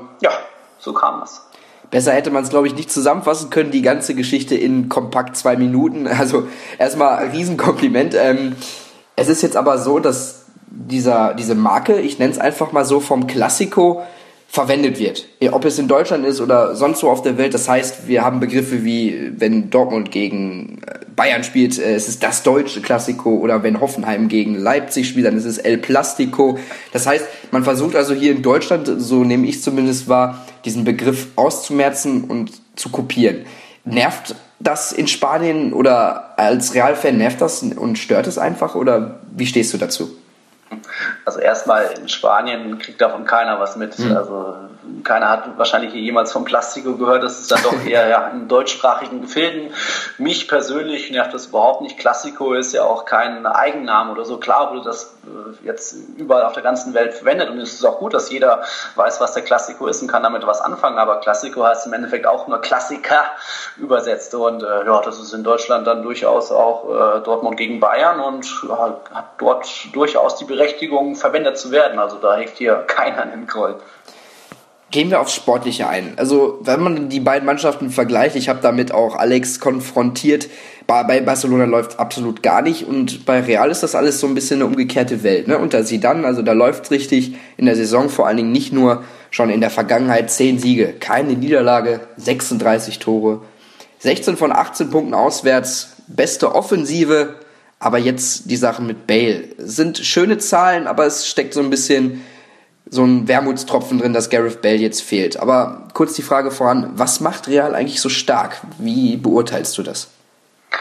so kam das. Besser hätte man es, glaube ich, nicht zusammenfassen können, die ganze Geschichte in kompakt 2 Minuten. Also erstmal Riesenkompliment. Es ist jetzt aber so, dass diese Marke, ich nenne es einfach mal so, vom Klassiko verwendet wird. Ob es in Deutschland ist oder sonst wo auf der Welt. Das heißt, wir haben Begriffe wie, wenn Dortmund gegen Bayern spielt, es ist das deutsche Klassiko, oder wenn Hoffenheim gegen Leipzig spielt, dann ist es El Plastico. Das heißt, man versucht also hier in Deutschland, so nehme ich zumindest wahr, diesen Begriff auszumerzen und zu kopieren. Nervt das in Spanien oder als Real-Fan, nervt das und stört es einfach, oder wie stehst du dazu? Also erstmal in Spanien kriegt davon keiner was mit. Also keiner hat wahrscheinlich jemals vom Plastico gehört. Das ist dann doch eher in deutschsprachigen Gefilden. Mich persönlich nervt das überhaupt nicht. Classico ist ja auch kein Eigenname oder so. Klar wurde das jetzt überall auf der ganzen Welt verwendet und es ist auch gut, dass jeder weiß, was der Classico ist und kann damit was anfangen. Aber Classico heißt im Endeffekt auch nur Klassiker übersetzt. Und das ist in Deutschland dann durchaus auch Dortmund gegen Bayern und hat dort durchaus die Berechtigung, verwendet zu werden. Also da hilft hier keiner in den Groll. Gehen wir aufs Sportliche ein. Also wenn man die beiden Mannschaften vergleicht, ich habe damit auch Alex konfrontiert, bei Barcelona läuft absolut gar nicht und bei Real ist das alles so ein bisschen eine umgekehrte Welt. Ne? Unter Zidane, also da läuft's richtig in der Saison, vor allen Dingen nicht nur schon in der Vergangenheit 10 Siege, keine Niederlage, 36 Tore, 16 von 18 Punkten auswärts, beste Offensive, aber jetzt die Sachen mit Bale. Sind schöne Zahlen, aber es steckt so ein bisschen so ein Wermutstropfen drin, dass Gareth Bale jetzt fehlt. Aber kurz die Frage voran, was macht Real eigentlich so stark? Wie beurteilst du das?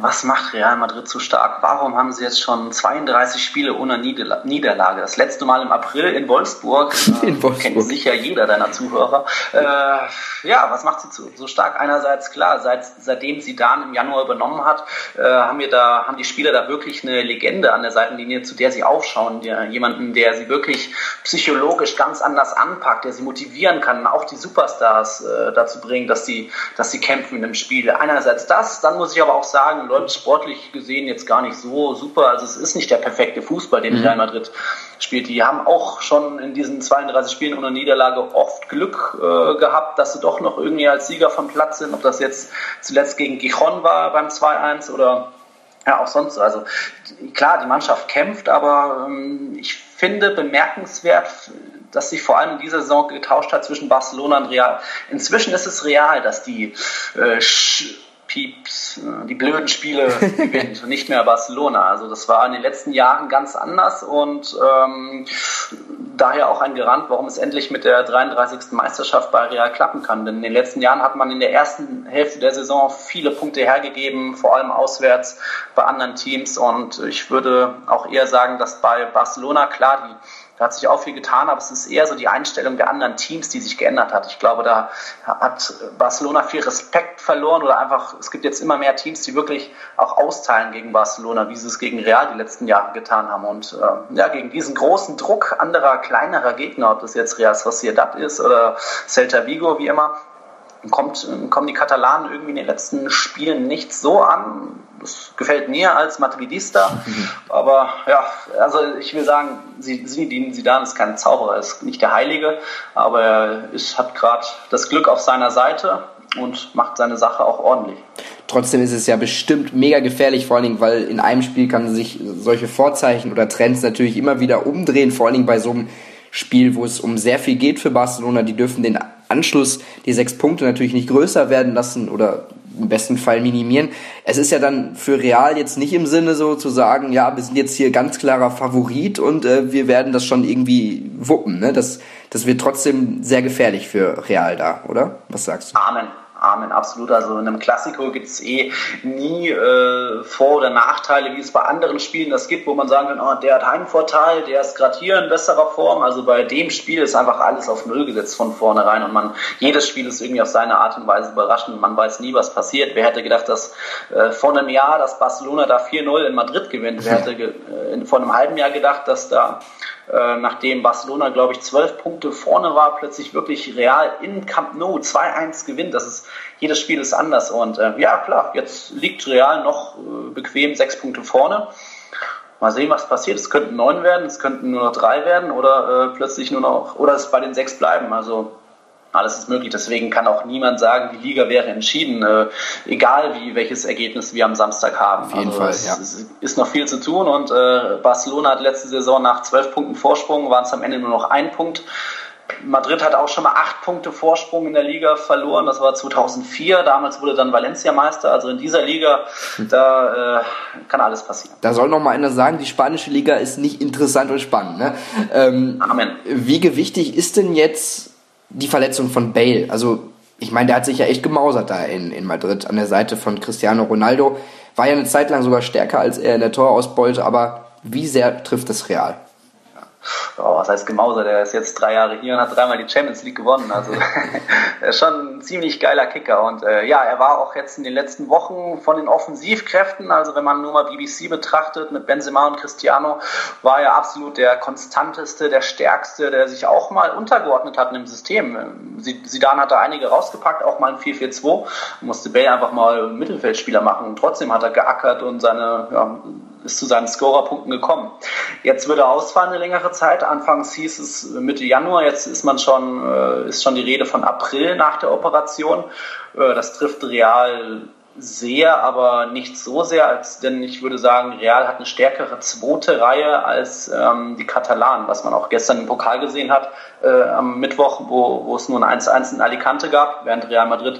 Was macht Real Madrid so stark? Warum haben sie jetzt schon 32 Spiele ohne Niederlage? Das letzte Mal im April in Wolfsburg. Kennt sicher jeder deiner Zuhörer. Was macht sie so stark? Einerseits klar, seitdem Zidane im Januar übernommen hat, haben die Spieler da wirklich eine Legende an der Seitenlinie, zu der sie aufschauen. Jemanden, der sie wirklich psychologisch ganz anders anpackt, der sie motivieren kann, auch die Superstars dazu bringen, dass sie kämpfen in dem Spiel. Einerseits das, dann muss ich aber auch sagen, läuft sportlich gesehen jetzt gar nicht so super. Also es ist nicht der perfekte Fußball, den Real Madrid spielt. Die haben auch schon in diesen 32 Spielen ohne Niederlage oft Glück gehabt, dass sie doch noch irgendwie als Sieger vom Platz sind. Ob das jetzt zuletzt gegen Gijon war beim 2-1 oder auch sonst. Also klar, die Mannschaft kämpft, aber ich finde bemerkenswert, dass sich vor allem in dieser Saison getauscht hat zwischen Barcelona und Real. Inzwischen ist es real, dass die die blöden Spiele gewinnt und nicht mehr Barcelona. Also das war in den letzten Jahren ganz anders und daher auch ein Garant, warum es endlich mit der 33. Meisterschaft bei Real klappen kann. Denn in den letzten Jahren hat man in der ersten Hälfte der Saison viele Punkte hergegeben, vor allem auswärts bei anderen Teams, und ich würde auch eher sagen, dass bei Barcelona, klar, da hat sich auch viel getan, aber es ist eher so die Einstellung der anderen Teams, die sich geändert hat. Ich glaube, da hat Barcelona viel Respekt verloren oder einfach, es gibt jetzt immer mehr Teams, die wirklich auch austeilen gegen Barcelona, wie sie es gegen Real die letzten Jahre getan haben. Und gegen diesen großen Druck anderer, kleinerer Gegner, ob das jetzt Real Sociedad ist oder Celta Vigo, wie immer, kommen die Katalanen irgendwie in den letzten Spielen nicht so an. Das gefällt mir als Madridista. Aber ja, also ich will sagen, Zidane ist kein Zauberer, ist nicht der Heilige, aber er hat gerade das Glück auf seiner Seite und macht seine Sache auch ordentlich. Trotzdem ist es ja bestimmt mega gefährlich, vor allen Dingen, weil in einem Spiel kann sich solche Vorzeichen oder Trends natürlich immer wieder umdrehen, vor allen Dingen bei so einem Spiel, wo es um sehr viel geht für Barcelona. Die dürfen den Anschluss, die 6 Punkte natürlich nicht größer werden lassen oder im besten Fall minimieren. Es ist ja dann für Real jetzt nicht im Sinne so zu sagen, ja, wir sind jetzt hier ganz klarer Favorit und wir werden das schon irgendwie wuppen. Ne? Das wird trotzdem sehr gefährlich für Real da, oder? Was sagst du? Amen, absolut. Also in einem Klassiko gibt es nie Vor- oder Nachteile, wie es bei anderen Spielen das gibt, wo man sagen kann, oh, der hat Heimvorteil, der ist gerade hier in besserer Form. Also bei dem Spiel ist einfach alles auf Null gesetzt von vornherein und jedes Spiel ist irgendwie auf seine Art und Weise überraschend. Man weiß nie, was passiert. Wer hätte gedacht, dass vor einem Jahr, dass Barcelona da 4-0 in Madrid gewinnt? Wer hätte vor einem halben Jahr gedacht, dass da nachdem Barcelona, glaube ich, 12 Punkte vorne war, plötzlich wirklich Real in Camp Nou 2-1 gewinnt. Jedes Spiel ist anders und klar, jetzt liegt Real noch bequem 6 Punkte vorne. Mal sehen, was passiert. Es könnten 9 werden, es könnten nur noch 3 werden oder plötzlich nur noch, oder es bei den 6 bleiben. Also alles ist möglich, deswegen kann auch niemand sagen, die Liga wäre entschieden, egal welches Ergebnis wir am Samstag haben. Auf jeden Fall, es ist noch viel zu tun und Barcelona hat letzte Saison nach 12 Punkten Vorsprung, waren es am Ende nur noch 1 Punkt. Madrid hat auch schon mal 8 Punkte Vorsprung in der Liga verloren, das war 2004, damals wurde dann Valencia Meister, also in dieser Liga, da kann alles passieren. Da soll noch mal einer sagen, die spanische Liga ist nicht interessant und spannend. Ne? Amen. Wie gewichtig ist denn jetzt die Verletzung von Bale? Also ich meine, der hat sich ja echt gemausert da in Madrid an der Seite von Cristiano Ronaldo, war ja eine Zeit lang sogar stärker als er in der Torausbeute, aber wie sehr trifft das Real? Was heißt gemausert? Der ist jetzt 3 Jahre hier und hat 3-mal die Champions League gewonnen. Also er ist schon ein ziemlich geiler Kicker. Und er war auch jetzt in den letzten Wochen von den Offensivkräften, also wenn man nur mal BBC betrachtet mit Benzema und Cristiano, war er absolut der konstanteste, der stärkste, der sich auch mal untergeordnet hat in dem System. Zidane hat da einige rausgepackt, auch mal ein 4-4-2, musste Bale einfach mal Mittelfeldspieler machen und trotzdem hat er geackert und ist zu seinen Scorerpunkten gekommen. Jetzt würde er ausfallen eine längere Zeit. Anfangs hieß es Mitte Januar, jetzt ist schon die Rede von April nach der Operation. Das trifft Real sehr, aber nicht so sehr, denn ich würde sagen, Real hat eine stärkere zweite Reihe als die Katalanen, was man auch gestern im Pokal gesehen hat, am Mittwoch, wo es nur ein 1-1 in Alicante gab, während Real Madrid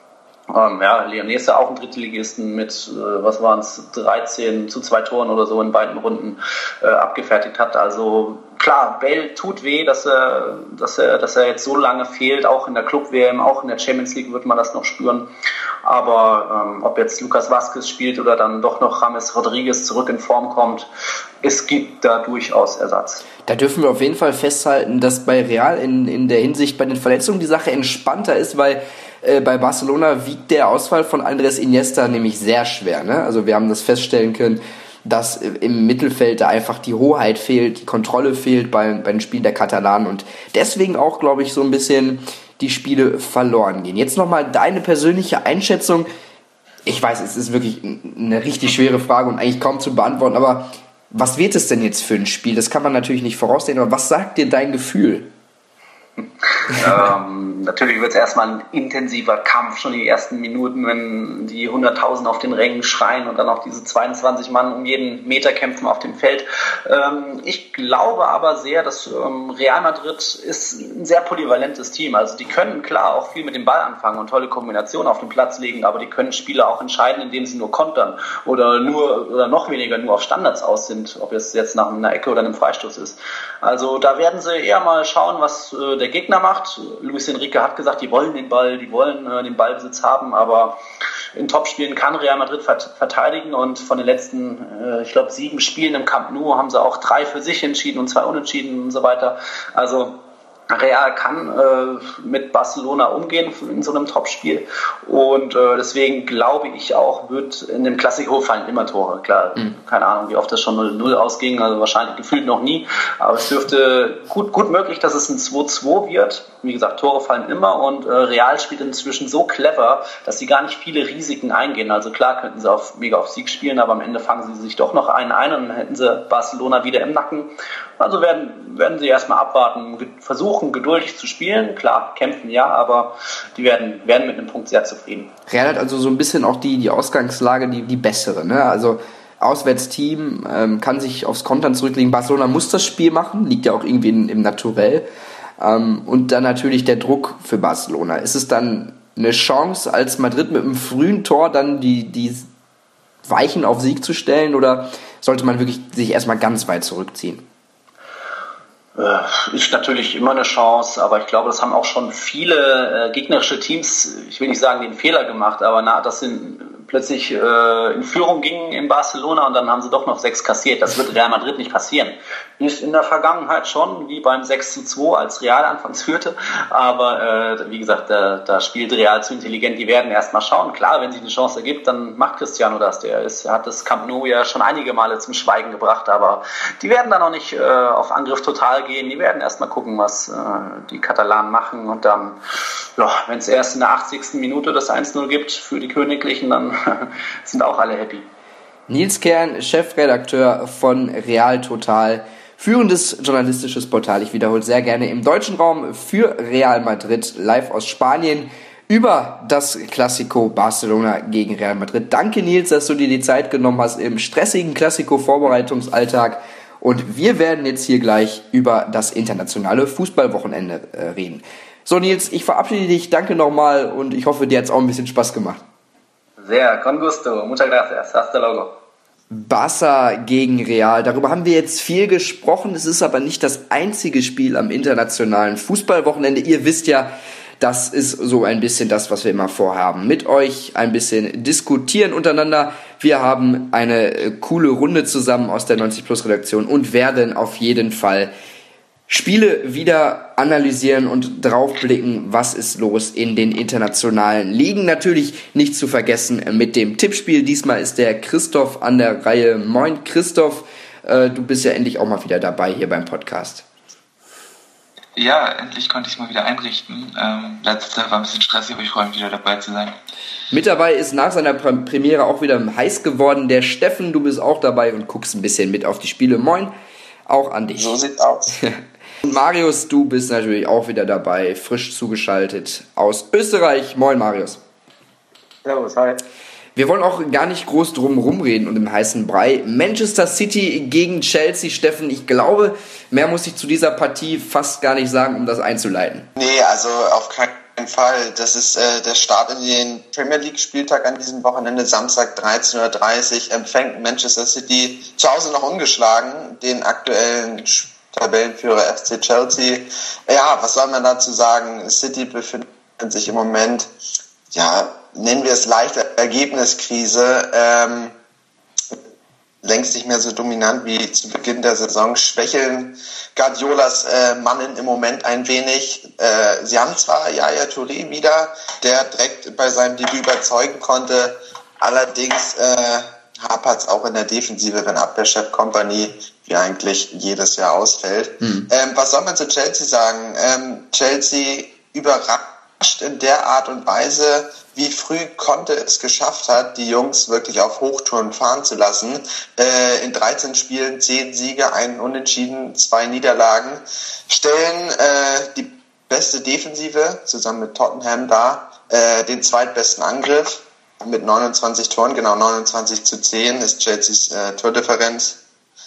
Leonese auch einen Drittligisten mit, 13 zu 2 Toren oder so in beiden Runden abgefertigt hat. Also klar, Bale tut weh, dass er jetzt so lange fehlt, auch in der Club-WM, auch in der Champions League wird man das noch spüren. Aber ob jetzt Lucas Vazquez spielt oder dann doch noch James Rodriguez zurück in Form kommt, es gibt da durchaus Ersatz. Da dürfen wir auf jeden Fall festhalten, dass bei Real in der Hinsicht bei den Verletzungen die Sache entspannter ist, weil bei Barcelona wiegt der Ausfall von Andrés Iniesta nämlich sehr schwer. Ne? Also wir haben das feststellen können, dass im Mittelfeld da einfach die Hoheit fehlt, die Kontrolle fehlt bei den Spielen der Katalanen und deswegen auch, glaube ich, so ein bisschen die Spiele verloren gehen. Jetzt nochmal deine persönliche Einschätzung. Ich weiß, es ist wirklich eine richtig schwere Frage und eigentlich kaum zu beantworten, aber was wird es denn jetzt für ein Spiel? Das kann man natürlich nicht voraussehen, aber was sagt dir dein Gefühl? Natürlich wird es erstmal ein intensiver Kampf, schon die ersten Minuten, wenn die 100.000 auf den Rängen schreien und dann auch diese 22 Mann um jeden Meter kämpfen auf dem Feld. Ich glaube aber sehr, dass Real Madrid ist ein sehr polyvalentes Team. Also die können klar auch viel mit dem Ball anfangen und tolle Kombinationen auf den Platz legen, aber die können Spiele auch entscheiden, indem sie nur kontern oder noch weniger nur auf Standards aus sind, ob es jetzt nach einer Ecke oder einem Freistoß ist. Also da werden sie eher mal schauen, was der Gegner macht. Luis Enrique hat gesagt, die wollen den Ball, die wollen den Ballbesitz haben, aber in Topspielen kann Real Madrid verteidigen und von den letzten, ich glaube, 7 Spielen im Camp Nou haben sie auch 3 für sich entschieden und 2 unentschieden und so weiter. Also Real kann mit Barcelona umgehen in so einem Topspiel und deswegen glaube ich auch, wird in dem Klassiko fallen immer Tore. Klar, keine Ahnung, wie oft das schon 0-0 ausging, also wahrscheinlich gefühlt noch nie, aber es dürfte gut möglich, dass es ein 2-2 wird. Wie gesagt, Tore fallen immer und Real spielt inzwischen so clever, dass sie gar nicht viele Risiken eingehen. Also klar könnten sie mega auf Sieg spielen, aber am Ende fangen sie sich doch noch einen ein und dann hätten sie Barcelona wieder im Nacken. Also werden sie erstmal abwarten, versuchen geduldig zu spielen. Klar, kämpfen ja, aber die werden mit einem Punkt sehr zufrieden. Real hat also so ein bisschen auch die Ausgangslage, die bessere. Ne? Also Auswärtsteam kann sich aufs Kontern zurücklegen. Barcelona muss das Spiel machen, liegt ja auch irgendwie im Naturell. Und dann natürlich der Druck für Barcelona. Ist es dann eine Chance, als Madrid mit einem frühen Tor dann die Weichen auf Sieg zu stellen oder sollte man wirklich sich erstmal ganz weit zurückziehen? Ist natürlich immer eine Chance, aber ich glaube, das haben auch schon viele gegnerische Teams, ich will nicht sagen, den Fehler gemacht, aber dass sie plötzlich in Führung gingen in Barcelona und dann haben sie doch noch 6 kassiert. Das wird Real Madrid nicht passieren. Ist in der Vergangenheit schon, wie beim 6-2, als Real anfangs führte, aber wie gesagt, da spielt Real zu intelligent, die werden erst mal schauen. Klar, wenn sich eine Chance ergibt, dann macht Cristiano das. Er hat das Camp Nou ja schon einige Male zum Schweigen gebracht, aber die werden da noch nicht auf Angriff total gehen. Die werden erst mal gucken, was die Katalanen machen und dann, ja, wenn es erst in der 80. Minute das 1-0 gibt für die Königlichen, dann sind auch alle happy. Nils Kern, Chefredakteur von Real Total, führendes journalistisches Portal, ich wiederhole sehr gerne, im deutschen Raum für Real Madrid, live aus Spanien, über das Clasico Barcelona gegen Real Madrid. Danke Nils, dass du dir die Zeit genommen hast im stressigen Clasico-Vorbereitungsalltag. Und wir werden jetzt hier gleich über das internationale Fußballwochenende reden. So Nils, ich verabschiede dich, danke nochmal und ich hoffe, dir hat es auch ein bisschen Spaß gemacht. Sehr, con gusto, muchas gracias, hasta luego. Barca gegen Real, darüber haben wir jetzt viel gesprochen, es ist aber nicht das einzige Spiel am internationalen Fußballwochenende. Ihr wisst ja, das ist so ein bisschen das, was wir immer vorhaben. Mit euch ein bisschen diskutieren untereinander. Wir haben eine coole Runde zusammen aus der 90-Plus-Redaktion und werden auf jeden Fall Spiele wieder analysieren und draufblicken, was ist los in den internationalen Ligen. Natürlich nicht zu vergessen mit dem Tippspiel. Diesmal ist der Christoph an der Reihe. Moin Christoph, du bist ja endlich auch mal wieder dabei hier beim Podcast. Ja, endlich konnte ich es mal wieder einrichten. Letztes Jahr war ein bisschen stressig, aber ich freue mich wieder dabei zu sein. Mit dabei ist nach seiner Premiere auch wieder heiß geworden der Steffen. Du bist auch dabei und guckst ein bisschen mit auf die Spiele. Moin, auch an dich. So sieht's aus. Und Marius, du bist natürlich auch wieder dabei, frisch zugeschaltet aus Österreich. Moin Marius. Servus, hi. Wir wollen auch gar nicht groß drum rumreden und im heißen Brei. Manchester City gegen Chelsea, Steffen. Ich glaube, mehr muss ich zu dieser Partie fast gar nicht sagen, um das einzuleiten. Nee, also auf keinen Fall. Das ist der Start in den Premier League Spieltag an diesem Wochenende. Samstag 13:30 Uhr empfängt Manchester City zu Hause noch ungeschlagen den aktuellen Tabellenführer FC Chelsea. Ja, was soll man dazu sagen? City befindet sich im Moment, ja, nennen wir es leichte Ergebniskrise, längst nicht mehr so dominant wie zu Beginn der Saison, schwächeln Guardiolas Mannen im Moment ein wenig. Sie haben zwar Yaya Touré wieder, der direkt bei seinem Debüt überzeugen konnte, allerdings hapert es auch in der Defensive, wenn Abwehrchef Kompany wie eigentlich jedes Jahr ausfällt. Was soll man zu Chelsea sagen? Chelsea überrascht in der Art und Weise, wie früh Conte es geschafft hat, die Jungs wirklich auf Hochtouren fahren zu lassen. In 13 Spielen 10 Siege, 1 Unentschieden, 2 Niederlagen. Stellen die beste Defensive zusammen mit Tottenham dar, den zweitbesten Angriff mit 29 Toren, genau 29-10 ist Chelseas Tordifferenz.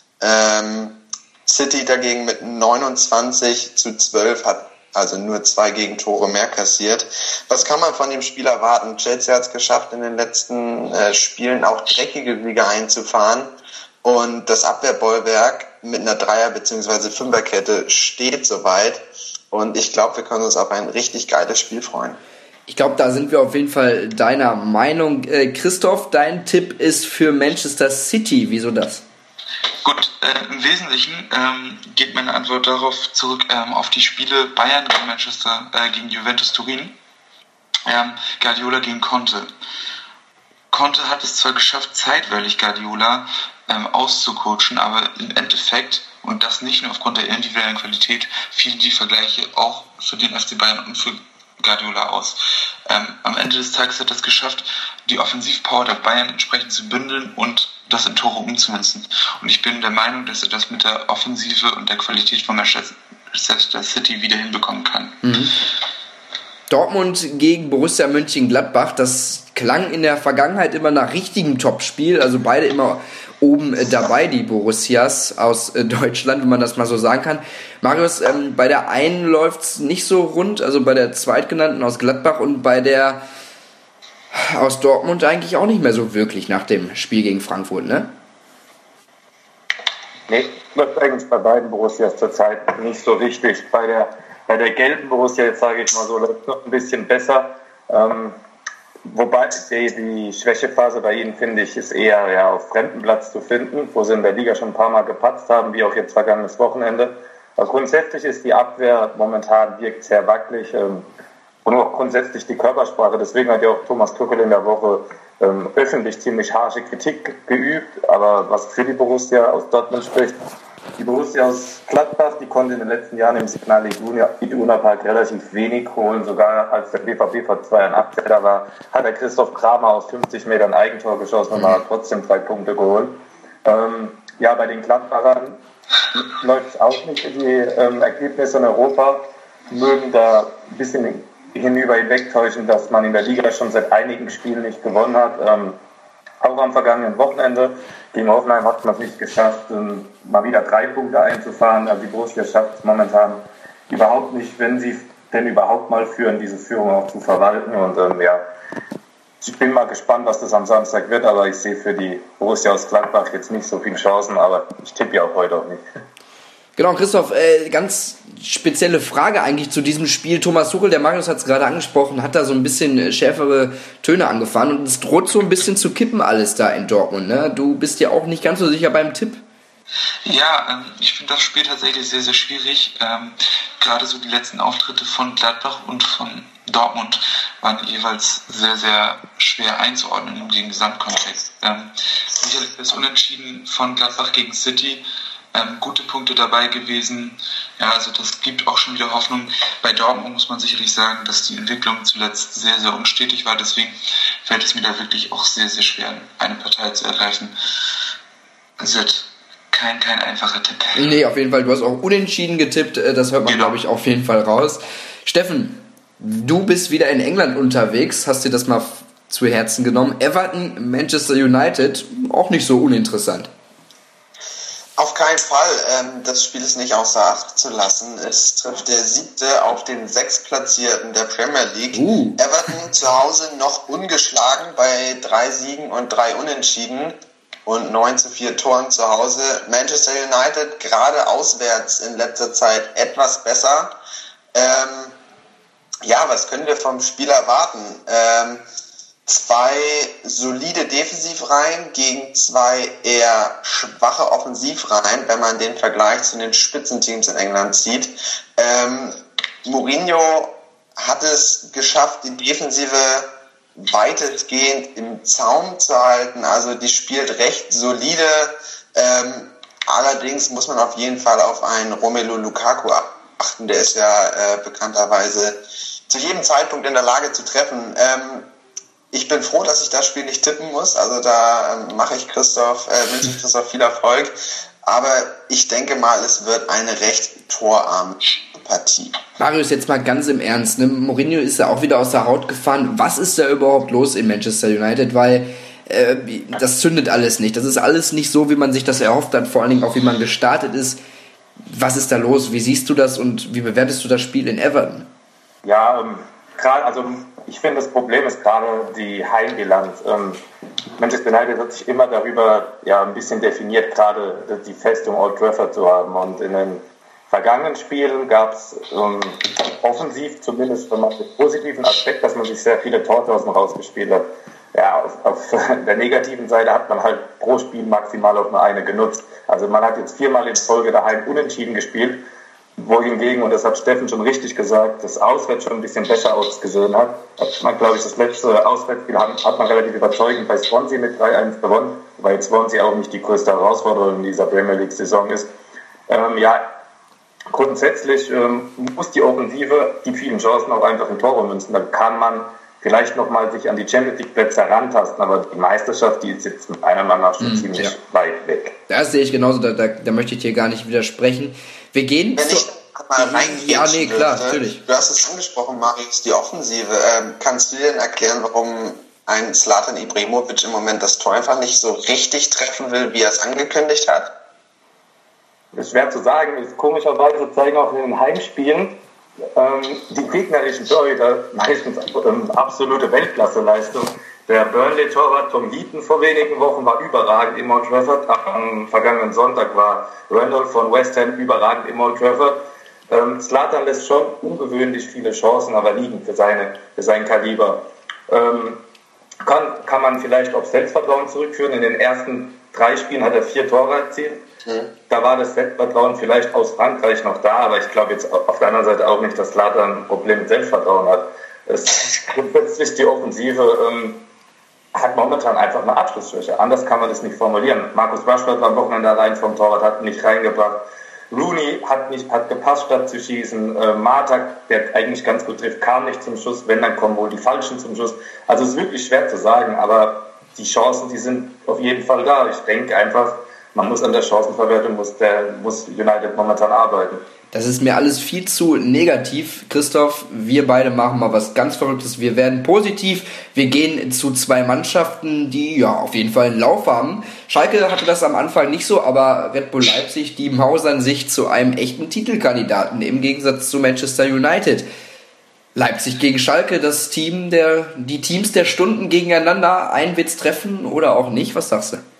City dagegen mit 29-12 hat also nur 2 Gegentore mehr kassiert. Was kann man von dem Spiel erwarten? Chelsea hat es geschafft, in den letzten Spielen auch dreckige Siege einzufahren. Und das Abwehrbollwerk mit einer Dreier- bzw. Fünferkette steht soweit. Und ich glaube, wir können uns auf ein richtig geiles Spiel freuen. Ich glaube, da sind wir auf jeden Fall deiner Meinung. Christoph, dein Tipp ist für Manchester City. Wieso das? Gut, im Wesentlichen geht meine Antwort darauf zurück, auf die Spiele Bayern gegen gegen Juventus Turin, Guardiola gegen Conte. Conte hat es zwar geschafft, zeitweilig Guardiola auszucoachen, aber im Endeffekt, und das nicht nur aufgrund der individuellen Qualität, fielen die Vergleiche auch für den FC Bayern und für Guardiola aus. Am Ende des Tages hat er es geschafft, die Offensivpower der Bayern entsprechend zu bündeln und das in Tore umzumünzen. Und ich bin der Meinung, dass er das mit der Offensive und der Qualität von Manchester City wieder hinbekommen kann. Dortmund gegen Borussia Mönchengladbach, das klang in der Vergangenheit immer nach richtigem Topspiel, also beide immer oben dabei, die Borussias aus Deutschland, wenn man das mal so sagen kann. Marius, bei der einen läuft's nicht so rund, also bei der zweitgenannten aus Gladbach, und bei der aus Dortmund eigentlich auch nicht mehr so wirklich nach dem Spiel gegen Frankfurt, ne? Nee, läuft eigentlich bei beiden Borussias zurzeit nicht so richtig. Bei der gelben Borussia, jetzt sage ich mal so, läuft noch ein bisschen besser. Wobei die Schwächephase bei ihnen, finde ich, ist eher auf fremdem Platz zu finden, wo sie in der Liga schon ein paar Mal gepatzt haben, wie auch jetzt vergangenes Wochenende. Also grundsätzlich ist die Abwehr momentan wirkt sehr wackelig und auch grundsätzlich die Körpersprache. Deswegen hat ja auch Thomas Tuchel in der Woche öffentlich ziemlich harsche Kritik geübt. Aber was für die Borussia aus Dortmund spricht, die Borussia aus Gladbach, die konnte in den letzten Jahren im Signal Iduna Park relativ wenig holen. Sogar als der BVB vor 2 Jahren Abwehr war, hat der Christoph Kramer aus 50 Metern Eigentor geschossen und hat trotzdem 3 Punkte geholt. Bei den Gladbachern läuft es auch nicht. Die Ergebnisse in Europa mögen da ein bisschen hinwegtäuschen, dass man in der Liga schon seit einigen Spielen nicht gewonnen hat. Auch am vergangenen Wochenende gegen Hoffenheim hat man es nicht geschafft, mal wieder 3 Punkte einzufahren. Also die Borussia schafft es momentan überhaupt nicht, wenn sie denn überhaupt mal führen, diese Führung auch zu verwalten. Und ich bin mal gespannt, was das am Samstag wird, aber ich sehe für die Borussia aus Gladbach jetzt nicht so viele Chancen, aber ich tippe ja auch heute auch nicht. Genau, Christoph, ganz spezielle Frage eigentlich zu diesem Spiel. Thomas Tuchel, der Marius hat es gerade angesprochen, hat da so ein bisschen schärfere Töne angefahren und es droht so ein bisschen zu kippen alles da in Dortmund, ne? Du bist ja auch nicht ganz so sicher beim Tipp. Ja, ich finde das Spiel tatsächlich sehr, sehr schwierig. Gerade so die letzten Auftritte von Gladbach und von Dortmund waren jeweils sehr, sehr schwer einzuordnen in den Gesamtkontext. Sicherlich das Unentschieden von Gladbach gegen City, gute Punkte dabei gewesen. Ja, also das gibt auch schon wieder Hoffnung. Bei Dortmund muss man sicherlich sagen, dass die Entwicklung zuletzt sehr, sehr unstetig war. Deswegen fällt es mir da wirklich auch sehr, sehr schwer, eine Partei zu ergreifen. Es wird kein einfacher Tipp. Nee, auf jeden Fall. Du hast auch unentschieden getippt. Das hört man, glaube ich, auf jeden Fall raus. Steffen, du bist wieder in England unterwegs. Hast dir das mal zu Herzen genommen. Everton, Manchester United, auch nicht so uninteressant. Auf keinen Fall. Das Spiel ist nicht außer Acht zu lassen. Es trifft der 7. auf den 6. Platzierten der Premier League. Everton zu Hause noch ungeschlagen bei 3 Siegen und 3 Unentschieden. und 9-4 Toren zu Hause. Manchester United gerade auswärts in letzter Zeit etwas besser. Was können wir vom Spiel erwarten? 2 solide Defensivreihen gegen 2 eher schwache Offensivreihen, wenn man den Vergleich zu den Spitzenteams in England sieht. Mourinho hat es geschafft, die Defensive weitestgehend im Zaum zu halten. Also die spielt recht solide. Allerdings muss man auf jeden Fall auf einen Romelu Lukaku achten. Der ist ja bekannterweise zu jedem Zeitpunkt in der Lage zu treffen. Ich bin froh, dass ich das Spiel nicht tippen muss. Also da wünsche ich Christoph viel Erfolg. Aber ich denke mal, es wird eine recht torarme Partie. Marius, jetzt mal ganz im Ernst. Ne? Mourinho ist ja auch wieder aus der Haut gefahren. Was ist da überhaupt los in Manchester United? Weil das zündet alles nicht. Das ist alles nicht so, wie man sich das erhofft hat. Vor allen Dingen auch, wie man gestartet ist. Was ist da los? Wie siehst du das und wie bewertest du das Spiel in Everton? Ja, ich finde, das Problem ist gerade die Heimbilanz. Manchester United hat sich immer darüber ein bisschen definiert, gerade die Festung Old Trafford zu haben. Und in den vergangenen Spielen gab es offensiv, zumindest wenn man den positiven Aspekt, dass man sich sehr viele Torchancen rausgespielt hat. Ja, auf der negativen Seite hat man halt pro Spiel maximal auch nur eine genutzt. Also man hat jetzt 4-mal in Folge daheim unentschieden gespielt, wohingegen, und das hat Steffen schon richtig gesagt, das Auswärts schon ein bisschen besser ausgesehen hat. Hat man, glaube ich, das letzte Auswärtsspiel hat man relativ überzeugend bei Swansea mit 3-1 gewonnen, weil Swansea auch nicht die größte Herausforderung in dieser Premier League-Saison ist. Grundsätzlich muss die Offensive die vielen Chancen auch einfach in Tore münzen. Da kann man vielleicht nochmal sich an die Champions League Plätze herantasten, aber die Meisterschaft, die sitzt meiner Meinung nach schon ziemlich weit weg. Das sehe ich genauso, da möchte ich dir gar nicht widersprechen. Wir gehen natürlich. Du hast es angesprochen, Marius, die Offensive. Kannst du dir denn erklären, warum ein Zlatan Ibrahimovic im Moment das Tor einfach nicht so richtig treffen will, wie er es angekündigt hat? Das ist schwer zu sagen. Komischerweise zeigen auch in den Heimspielen die gegnerischen Torhüter meistens absolute Weltklasseleistung. Der Burnley-Torwart Tom Heaton vor wenigen Wochen war überragend im Old Trafford. Am vergangenen Sonntag war Randolph von West Ham überragend im Old Trafford. Zlatan lässt schon ungewöhnlich viele Chancen, aber liegen für sein Kaliber. Kann man vielleicht auf Selbstvertrauen zurückführen. In den ersten 3 Spielen hat er 4 Tore erzielt. Da war das Selbstvertrauen vielleicht aus Frankreich noch da, aber ich glaube jetzt auf der anderen Seite auch nicht, dass Zlatan ein Problem mit Selbstvertrauen hat. Grundsätzlich die Offensive hat momentan einfach eine Abschlussschwäche. Anders kann man das nicht formulieren. Marcus Rashford am Wochenende allein vom Torwart hat nicht reingebracht. Rooney hat gepasst statt zu schießen. Mata, der eigentlich ganz gut trifft, kam nicht zum Schuss. Wenn, dann kommen wohl die Falschen zum Schuss. Also es ist wirklich schwer zu sagen, aber die Chancen, die sind auf jeden Fall da. Ich denke einfach, man muss an der Chancenverwertung, muss United momentan arbeiten. Das ist mir alles viel zu negativ. Christoph, wir beide machen mal was ganz Verrücktes. Wir werden positiv. Wir gehen zu 2 Mannschaften, die auf jeden Fall einen Lauf haben. Schalke hatte das am Anfang nicht so, aber Red Bull Leipzig, die mausern sich zu einem echten Titelkandidaten im Gegensatz zu Manchester United. Leipzig gegen Schalke, die Teams der Stunden gegeneinander. Einen wird's treffen oder auch nicht. Was sagst du?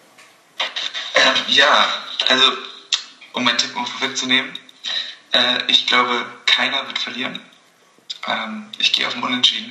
Also um meinen Tipp vorwegzunehmen, ich glaube, keiner wird verlieren. Ich gehe auf den Unentschieden.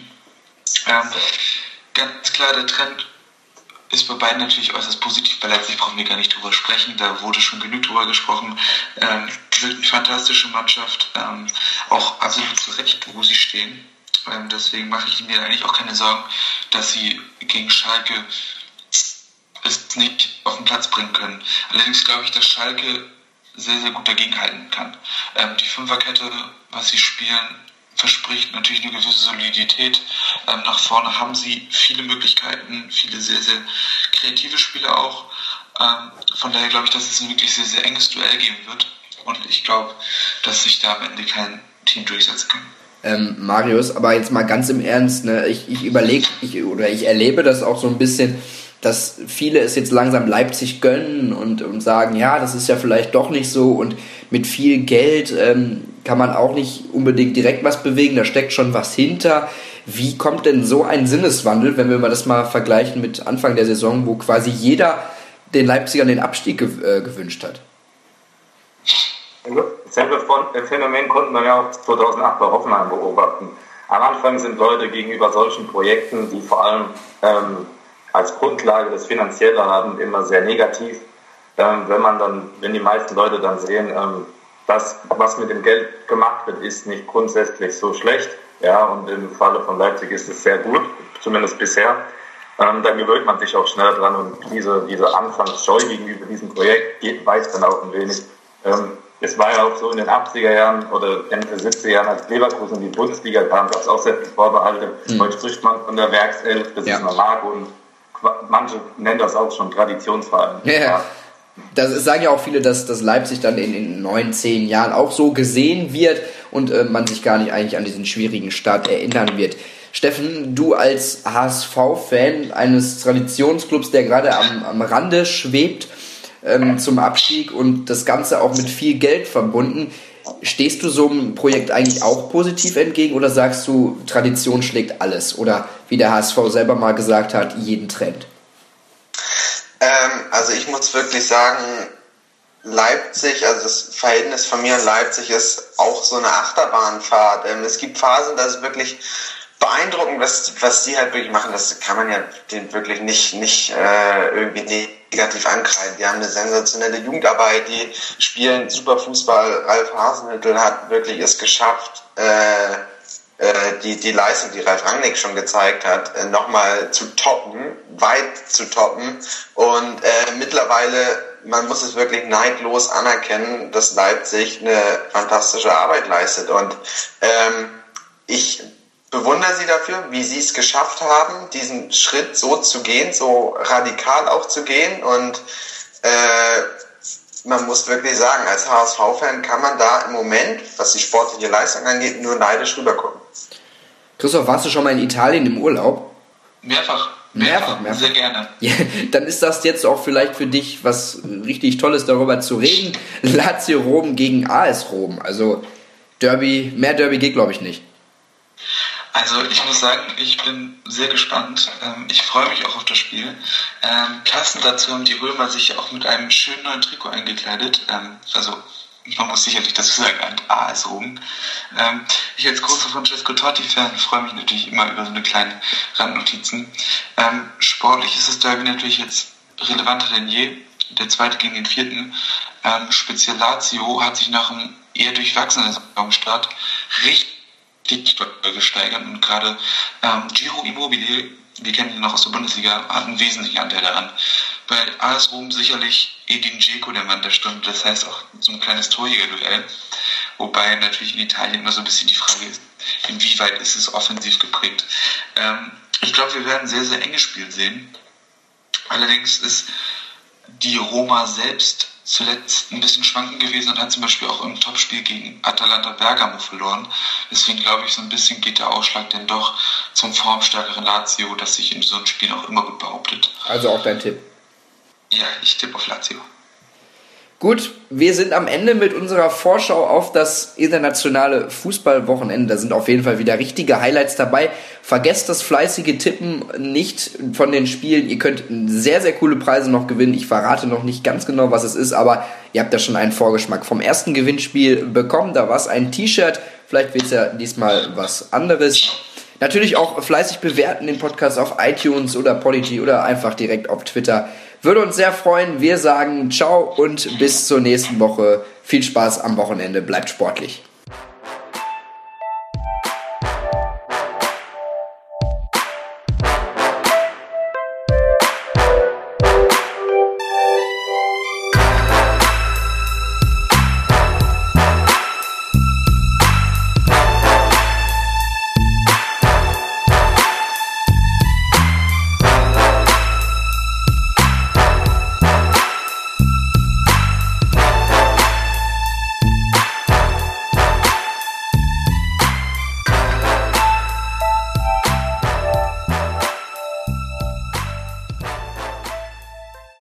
Ganz klar, der Trend ist bei beiden natürlich äußerst positiv. Bei Leipzig brauchen wir gar nicht drüber sprechen. Da wurde schon genug drüber gesprochen. Die sind eine fantastische Mannschaft. Auch absolut zu Recht, wo sie stehen. Deswegen mache ich mir eigentlich auch keine Sorgen, dass sie gegen Schalke es nicht auf den Platz bringen können. Allerdings glaube ich, dass Schalke sehr, sehr gut dagegenhalten kann. Die Fünferkette, was sie spielen, verspricht natürlich eine gewisse Solidität. Nach vorne haben sie viele Möglichkeiten, viele sehr, sehr kreative Spieler auch. Von daher glaube ich, dass es ein wirklich sehr, sehr enges Duell geben wird. Und ich glaube, dass sich da am Ende kein Team durchsetzen kann. Marius, aber jetzt mal ganz im Ernst, ne? Ich erlebe das auch so ein bisschen, dass viele es jetzt langsam Leipzig gönnen und sagen, ja, das ist ja vielleicht doch nicht so und mit viel Geld kann man auch nicht unbedingt direkt was bewegen, da steckt schon was hinter. Wie kommt denn so ein Sinneswandel, wenn wir das mal vergleichen mit Anfang der Saison, wo quasi jeder den Leipzigern den Abstieg gewünscht hat. Dasselbe Phänomen konnten wir ja auch 2008 bei Hoffenheim beobachten. Am Anfang sind Leute gegenüber solchen Projekten, die vor allem als Grundlage das Finanzielle haben, immer sehr negativ. Wenn die meisten Leute dann sehen, das, was mit dem Geld gemacht wird, ist nicht grundsätzlich so schlecht. Ja, und im Falle von Leipzig ist es sehr gut, zumindest bisher. Dann gewöhnt man sich auch schnell dran und diese Anfangsscheu gegenüber diesem Projekt weiß dann auch ein wenig. Es war ja auch so in den 80er Jahren oder Ende der 70er Jahren, als Leverkusen in die Bundesliga kam, gab es auch sehr viel Vorbehalte. Heute spricht man von der Werkself, das ist normal und manche nennen das auch schon Traditionsverein. Ja. Das sagen ja auch viele, dass Leipzig dann in 9, 10 Jahren auch so gesehen wird und man sich gar nicht eigentlich an diesen schwierigen Start erinnern wird. Steffen, du als HSV-Fan eines Traditionsclubs, der gerade am Rande schwebt zum Abstieg und das Ganze auch mit viel Geld verbunden, stehst du so einem Projekt eigentlich auch positiv entgegen oder sagst du, Tradition schlägt alles oder wie der HSV selber mal gesagt hat, jeden Trend? Also ich muss wirklich sagen, Leipzig, also das Verhältnis von mir und Leipzig ist auch so eine Achterbahnfahrt. Es gibt Phasen, das ist wirklich beeindruckend, was die halt wirklich machen. Das kann man ja den wirklich nicht irgendwie negativ ankreiden. Die haben eine sensationelle Jugendarbeit, die spielen super Fußball. Ralf Hasenhüttl hat wirklich es geschafft, die Leistung, die Ralf Rangnick schon gezeigt hat, nochmal zu toppen, weit zu toppen. Und mittlerweile, man muss es wirklich neidlos anerkennen, dass Leipzig eine fantastische Arbeit leistet. Und ich bewundere sie dafür, wie sie es geschafft haben, diesen Schritt so zu gehen, so radikal auch zu gehen. Und man muss wirklich sagen, als HSV-Fan kann man da im Moment, was die sportliche Leistung angeht, nur neidisch rübergucken. Christoph, warst du schon mal in Italien im Urlaub? Mehrfach. Sehr gerne. Ja, dann ist das jetzt auch vielleicht für dich was richtig Tolles, darüber zu reden. Lazio Rom gegen AS Rom. Also mehr Derby geht, glaube ich, nicht. Also ich muss sagen, ich bin sehr gespannt. Ich freue mich auch auf das Spiel. Passend dazu haben die Römer sich auch mit einem schönen neuen Trikot eingekleidet. Man muss sicherlich dazu sagen, ein AS Rom. Ich als großer Francesco Totti-Fan freue mich natürlich immer über so eine kleine Randnotizen. Sportlich ist das Derby natürlich jetzt relevanter denn je. Der zweite gegen den vierten. Speziell Lazio hat sich nach einem eher durchwachsenen Saisonstart richtig gesteigert und gerade Giro Immobile, wir kennen ihn noch aus der Bundesliga, hat einen wesentlichen Anteil daran. Bei AS Rom sicherlich Edin Dzeko der Mann der Stunde, das heißt auch so ein kleines Torjägerduell, wobei natürlich in Italien immer so ein bisschen die Frage ist, inwieweit ist es offensiv geprägt. Ich glaube, wir werden sehr, sehr enge Spiele sehen. Allerdings ist die Roma selbst zuletzt ein bisschen schwankend gewesen und hat zum Beispiel auch im Topspiel gegen Atalanta Bergamo verloren. Deswegen glaube ich, so ein bisschen geht der Ausschlag denn doch zum formstärkeren Lazio, das sich in so einem Spiel auch immer gut behauptet. Also auch dein Tipp? Ja, ich tippe auf Lazio. Gut, wir sind am Ende mit unserer Vorschau auf das internationale Fußballwochenende. Da sind auf jeden Fall wieder richtige Highlights dabei. Vergesst das fleißige Tippen nicht von den Spielen. Ihr könnt sehr, sehr coole Preise noch gewinnen. Ich verrate noch nicht ganz genau, was es ist, aber ihr habt da schon einen Vorgeschmack vom ersten Gewinnspiel bekommen. Da war es ein T-Shirt. Vielleicht wird es ja diesmal was anderes. Natürlich auch fleißig bewerten den Podcast auf iTunes oder Podigy oder einfach direkt auf Twitter. Würde uns sehr freuen. Wir sagen ciao und bis zur nächsten Woche. Viel Spaß am Wochenende. Bleibt sportlich.